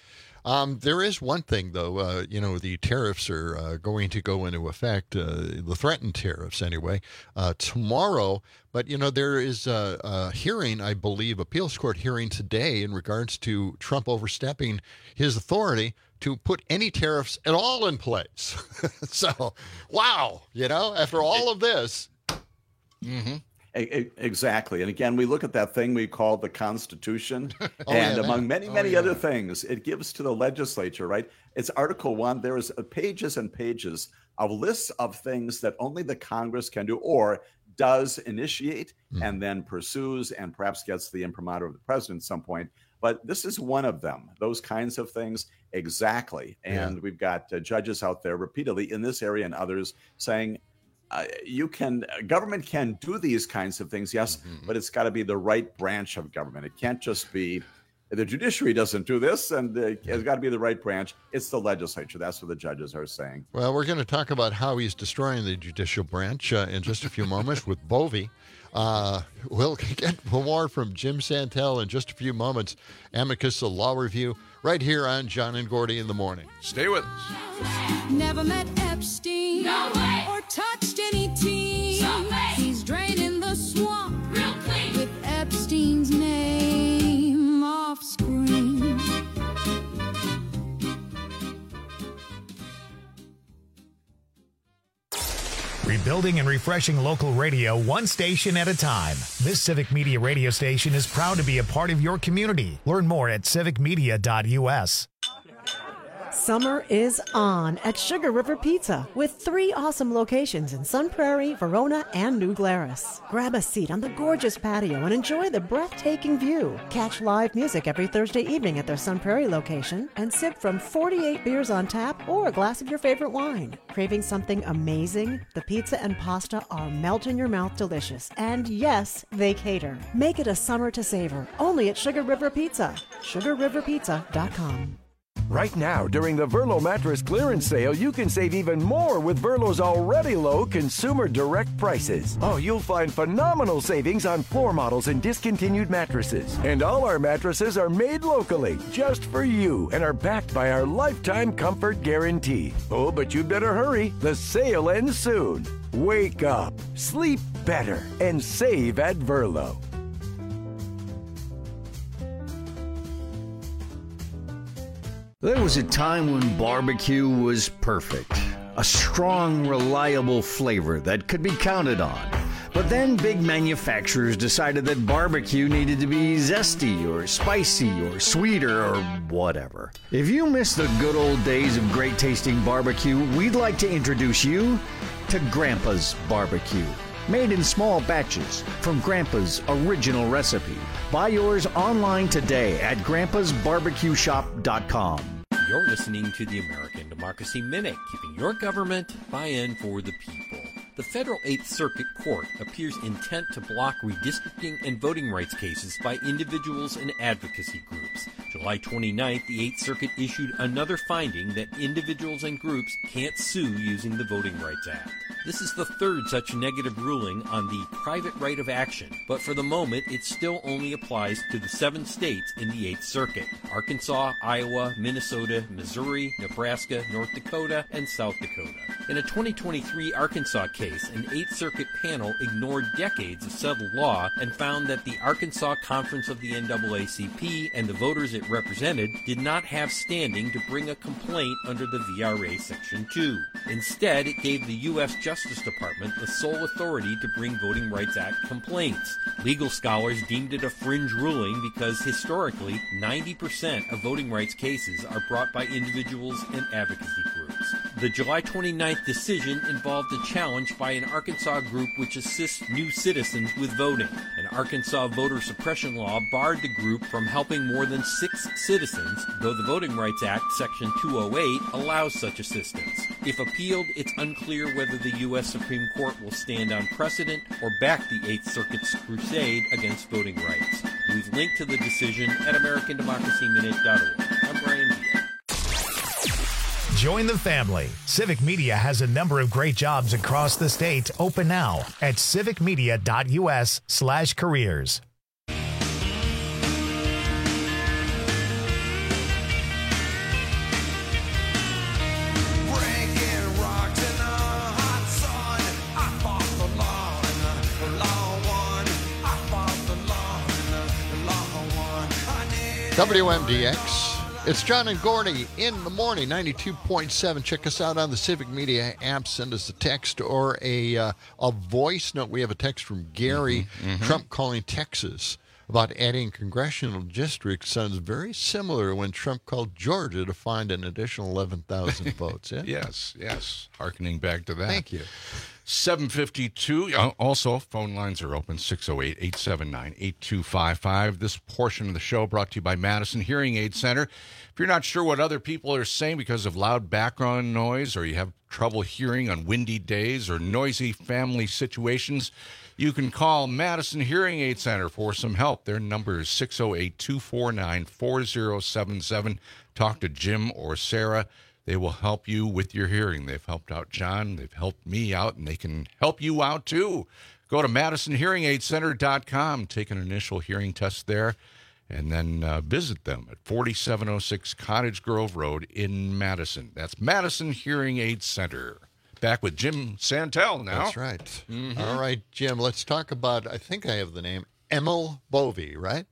Um, there is one thing, though. Uh, you know, the tariffs are uh, going to go into effect, uh, the threatened tariffs anyway, uh, tomorrow. But, you know, there is a, a hearing, I believe, appeals court hearing today in regards to Trump overstepping his authority to put any tariffs at all in place. So, wow, you know, after all of this. Mm-hmm. Exactly. And again, we look at that thing we call the Constitution, oh, and yeah, among many, oh, many yeah. other things, it gives to the legislature, right? It's Article One. There is pages and pages of lists of things that only the Congress can do or does initiate mm. and then pursues and perhaps gets the imprimatur of the president at some point. But this is one of them, those kinds of things. Exactly. And yeah. we've got uh, judges out there repeatedly in this area and others saying, Uh, you can, government can do these kinds of things, yes, mm-hmm. but it's got to be the right branch of government. It can't just be The judiciary doesn't do this, and uh, it's got to be the right branch. It's the legislature. That's what the judges are saying. Well, we're going to talk about how he's destroying the judicial branch uh, in just a few moments with Bovee. Uh, we'll get more from Jim Santel in just a few moments. Amicus, a law review, right here on John and Gordy in the morning. Stay with us. Never met Epstein. No way. Or touched any teen. He's draining the swamp. Real clean. With Epstein's name off screen. Rebuilding and refreshing local radio one station at a time. This Civic Media radio station is proud to be a part of your community. Learn more at civic media dot u s. Summer is on at Sugar River Pizza with three awesome locations in Sun Prairie, Verona, and New Glarus. Grab a seat on the gorgeous patio and enjoy the breathtaking view. Catch live music every Thursday evening at their Sun Prairie location and sip from forty-eight beers on tap or a glass of your favorite wine. Craving something amazing? The pizza and pasta are melt-in-your-mouth delicious. And yes, they cater. Make it a summer to savor. Only at Sugar River Pizza. sugar river pizza dot com. Right now, during the Verlo Mattress Clearance Sale, you can save even more with Verlo's already low consumer direct prices. Oh, you'll find phenomenal savings on floor models and discontinued mattresses. And all our mattresses are made locally, just for you, and are backed by our lifetime comfort guarantee. Oh, but you'd better hurry. The sale ends soon. Wake up, sleep better, and save at Verlo. There was a time when barbecue was perfect. A strong, reliable flavor that could be counted on. But then big manufacturers decided that barbecue needed to be zesty or spicy or sweeter or whatever. If you miss the good old days of great tasting barbecue, we'd like to introduce you to Grandpa's Barbecue. Made in small batches from Grandpa's original recipe. Buy yours online today at grandpas barbecue shop dot com. You're listening to the American Democracy Minute, keeping your government buy-in for the people. The Federal Eighth Circuit Court appears intent to block redistricting and voting rights cases by individuals and advocacy groups. July twenty-ninth, the Eighth Circuit issued another finding that individuals and groups can't sue using the Voting Rights Act. This is the third such negative ruling on the private right of action, but for the moment it still only applies to the seven states in the Eighth Circuit: Arkansas, Iowa, Minnesota, Missouri, Nebraska, North Dakota, and South Dakota. In a twenty twenty-three Arkansas case, an Eighth Circuit panel ignored decades of settled law and found that the Arkansas Conference of the N double A C P and the voters it represented did not have standing to bring a complaint under the V R A Section two. Instead, it gave the U S Justice Department the sole authority to bring Voting Rights Act complaints. Legal scholars deemed it a fringe ruling because historically, ninety percent of voting rights cases are brought by individuals and advocacy groups. The July twenty-ninth decision involved a challenge by an Arkansas group which assists new citizens with voting. An Arkansas voter suppression law barred the group from helping more than six citizens, though the Voting Rights Act Section two oh eight allows such assistance. If appealed, it's unclear whether the U S Supreme Court will stand on precedent or back the Eighth Circuit's crusade against voting rights. We've linked to the decision at american democracy minute dot org. I'm Brian Diaz. Join the family. Civic Media has a number of great jobs across the state open now at civic media dot u s slash careers. W M D X. It's John and Gordy in the morning, ninety-two point seven. Check us out on the Civic Media app. Send us a text or a uh, a voice note. We have a text from Gary. Mm-hmm, mm-hmm. Trump calling Texas about adding congressional districts sounds very similar when Trump called Georgia to find an additional eleven thousand votes. Yeah? Yes, yes. Hearkening back to that. Thank you. seven fifty-two. Uh, Also, phone lines are open, six oh eight, eight seven nine, eight two five five. This portion of the show brought to you by Madison Hearing Aid Center. If you're not sure what other people are saying because of loud background noise, or you have trouble hearing on windy days or noisy family situations, you can call Madison Hearing Aid Center for some help. Their number is six oh eight, two four nine, four oh seven seven. Talk to Jim or Sarah. They will help you with your hearing. They've helped out John. They've helped me out, and they can help you out, too. Go to madison hearing aid center dot com, take an initial hearing test there, and then uh, visit them at forty-seven oh six Cottage Grove Road in Madison. That's Madison Hearing Aid Center. Back with Jim Santel now. That's right. Mm-hmm. All right, Jim, let's talk about, I think I have the name, Emil Bovee, right?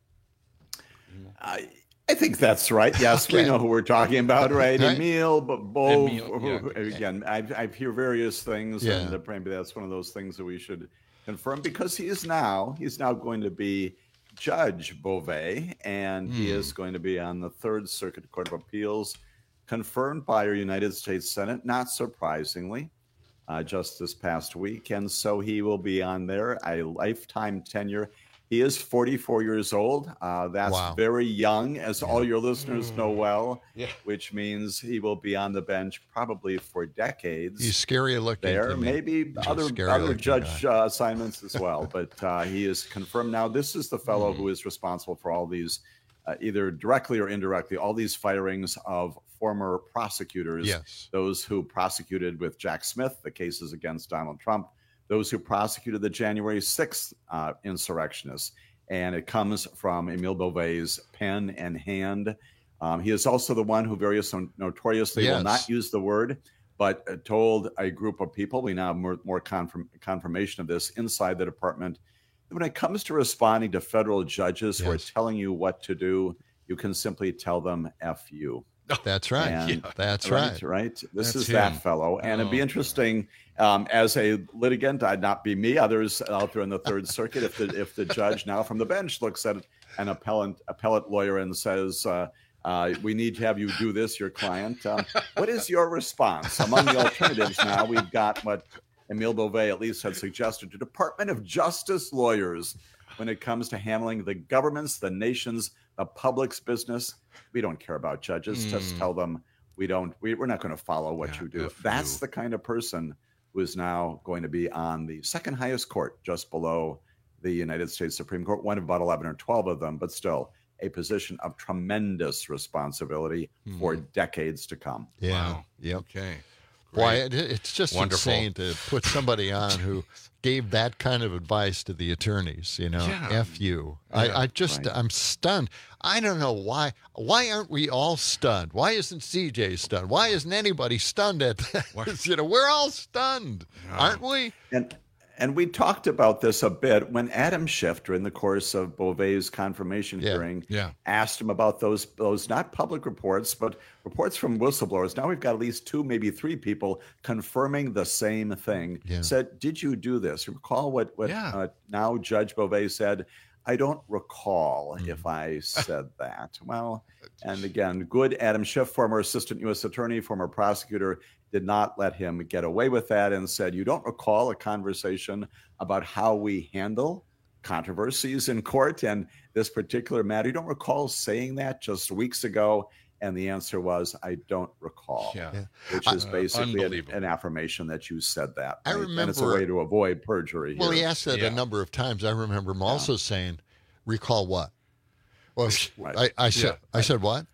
I I think that's right. Yes, Okay. we know who we're talking about, right? Right. Emil, but Bo. Emil, yeah, okay. Again, I I hear various things, Yeah. and uh, maybe that's one of those things that we should confirm because he is now he's now going to be Judge Bovee, and he Hmm. is going to be on the Third Circuit Court of Appeals, confirmed by our United States Senate. Not surprisingly, uh, just this past week, and so he will be on there a lifetime tenure. He is forty-four years old. Uh, that's Wow. very young, as all your listeners know well, Yeah. which means he will be on the bench probably for decades. He's scary looking. There, to me. maybe He's a other scary other looking judge guy. uh, assignments as well, but uh, he is confirmed now. This is the fellow who is responsible for all these, uh, either directly or indirectly, all these firings of former prosecutors. Yes. Those who prosecuted with Jack Smith the cases against Donald Trump, those who prosecuted the January sixth uh, insurrectionists. And it comes from Emil Bovee's pen and hand. Um, he is also the one who very so notoriously will Yes. not use the word, but uh, told a group of people, we now have more, more confirm, confirmation of this inside the department, that when it comes to responding to federal judges who are Yes. telling you what to do, you can simply tell them F you. That's right. And- That's right. right. Right. This That's is him. that fellow. And it'd be Oh, interesting um, as a litigant, I'd not be me, others out there in the Third Circuit, if the if the judge now from the bench looks at an appellant appellate lawyer and says, uh, uh, we need to have you do this, your client. Um, what is your response? Among the alternatives now, we've got what Emil Bovee at least had suggested to Department of Justice lawyers when it comes to handling the government's, the nation's, the public's business. We don't care about judges. Just Mm. tell them we don't. We, we're not going to follow what you do. F That's you. the kind of person who is now going to be on the second highest court, just below the United States Supreme Court. One of about eleven or twelve of them, but still a position of tremendous responsibility for decades to come. Yeah. Wow. Yep. Okay. Why Great. it, it's just Wonderful. insane to put somebody on who gave that kind of advice to the attorneys. You know, Yeah. F you. Yeah, I, I just right. I'm stunned. I don't know why. Why aren't we all stunned? Why isn't C J stunned? Why isn't anybody stunned at this? You know, we're all stunned, aren't we? And and we talked about this a bit when Adam Schiff, during the course of Bovee's confirmation Yeah, hearing, yeah. asked him about those those not public reports, but reports from whistleblowers. Now we've got at least two, maybe three people confirming the same thing. Yeah. Said, "Did you do this?" Recall what what Yeah. uh, now Judge Bovee said. I don't recall Mm. if I said that. Well, and again, good Adam Schiff, former assistant U S attorney, former prosecutor, did not let him get away with that and said, you don't recall a conversation about how we handle controversies in court and this particular matter. You don't recall saying that just weeks ago. And the answer was, I don't recall, Yeah. which is Uh, basically an, unbelievable. an affirmation that you said that. I right? And it's a remember- way to avoid perjury. Well, he here. asked that Yeah. a number of times. I remember him also saying, "Recall what?" Well, Right. I, I said, Yeah. I said what?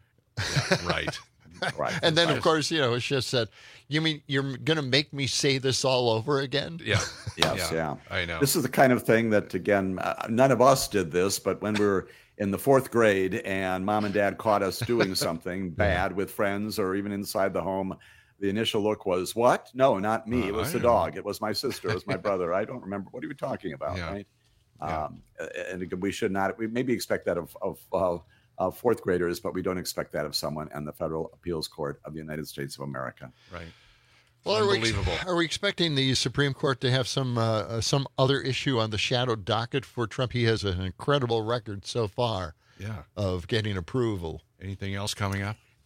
Right. Right. And then, of Right. course, you know, it's just said, "You mean you're going to make me say this all over again?" Yeah. Yes, yeah. I know. This is the kind of thing that, again, uh, none of us did this, but when we were in the fourth grade and mom and dad caught us doing something bad with friends or even inside the home, the initial look was, what? No, not me. Uh, It was I the know. dog. It was my sister. It was my brother. I don't remember. What are you talking about, Yeah. right? Yeah. Um, and again, we should not, we maybe expect that of, of, of, of fourth graders, but we don't expect that of someone in the Federal Appeals Court of the United States of America. Right. Well, are we, Unbelievable. are we expecting the Supreme Court to have some uh, uh, some other issue on the shadow docket for Trump? He has an incredible record so far Yeah. of getting approval. Anything else coming up?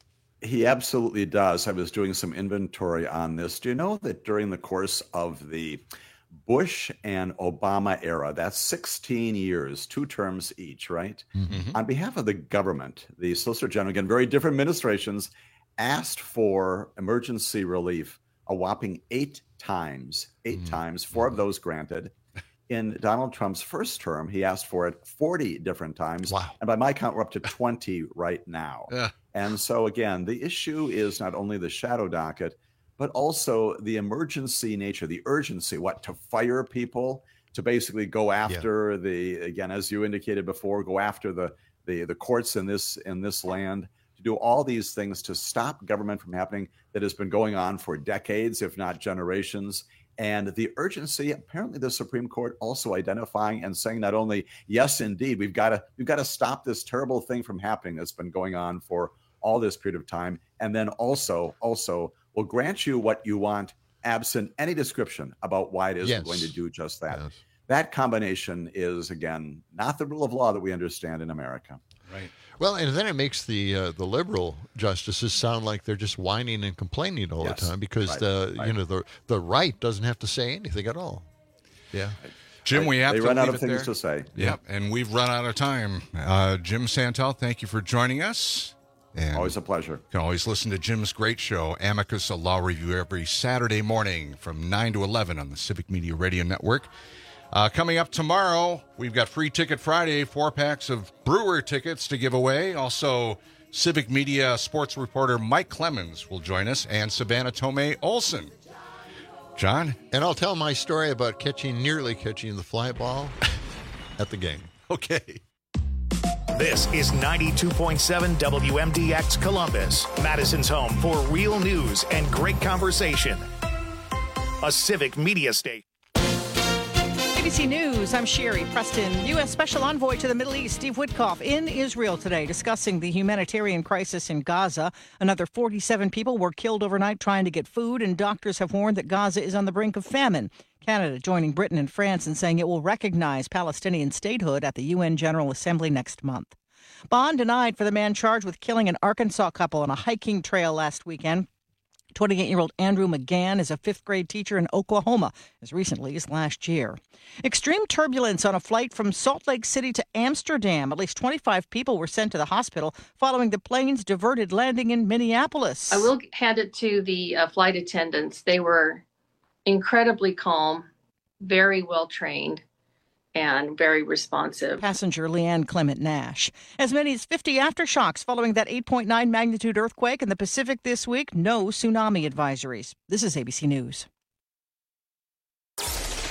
He absolutely does. I was doing some inventory on this. Do you know that during the course of the Bush and Obama era, that's sixteen years, two terms each, right? Mm-hmm. On behalf of the government, the Solicitor General, again, very different administrations, asked for emergency relief a whopping eight times, eight mm-hmm. times, four of those granted. In Donald Trump's first term, he asked for it forty different times. Wow. And by my count, we're up to twenty right now. Yeah. And so, again, the issue is not only the shadow docket, but also the emergency nature, the urgency, what, to fire people, to basically go after yeah. the, again, as you indicated before, go after the, the, the courts in this, in this land, to do all these things to stop government from happening that has been going on for decades, if not generations. And the urgency, apparently the Supreme Court also identifying and saying not only, yes, indeed, we've got to we've got to stop this terrible thing from happening that's been going on for all this period of time. And then also, also will grant you what you want, absent any description about why it is yes. going to do just that. Yes. That combination is, again, not the rule of law that we understand in America. Right. Well, and then it makes the uh, the liberal justices sound like they're just whining and complaining all Yes, the time because right, the right. you know the the right doesn't have to say anything at all. Yeah. Jim, we have they to run out leave of it things there. to say. Yep, and we've run out of time. Uh, Jim Santel, thank you for joining us. And always a pleasure. You can always listen to Jim's great show, Amicus, a law review, every Saturday morning from nine to eleven on the Civic Media Radio Network. Uh, coming up tomorrow, we've got Free Ticket Friday, four packs of Brewer tickets to give away. Also, Civic Media sports reporter Mike Clemens will join us, and Savannah Tomei Olson. John? And I'll tell my story about catching, nearly catching the fly ball at the game. Okay. This is ninety-two point seven W M D X Columbus, Madison's home for real news and great conversation. A Civic Media station. A B C News, I'm Sherry Preston. U S Special Envoy to the Middle East, Steve Witkoff, in Israel today discussing the humanitarian crisis in Gaza. Another forty-seven people were killed overnight trying to get food, and doctors have warned that Gaza is on the brink of famine. Canada joining Britain and France in saying it will recognize Palestinian statehood at the U N General Assembly next month. Bond denied for the man charged with killing an Arkansas couple on a hiking trail last weekend. twenty-eight-year-old Andrew McGann is a fifth-grade teacher in Oklahoma as recently as last year. Extreme turbulence on a flight from Salt Lake City to Amsterdam. At least twenty-five people were sent to the hospital following the plane's diverted landing in Minneapolis. I will hand it to the uh, flight attendants. They were incredibly calm, very well trained, and very responsive. Passenger Leanne Clement Nash. As many as fifty aftershocks following that eight point nine magnitude earthquake in the Pacific this week. No tsunami advisories. This is A B C News.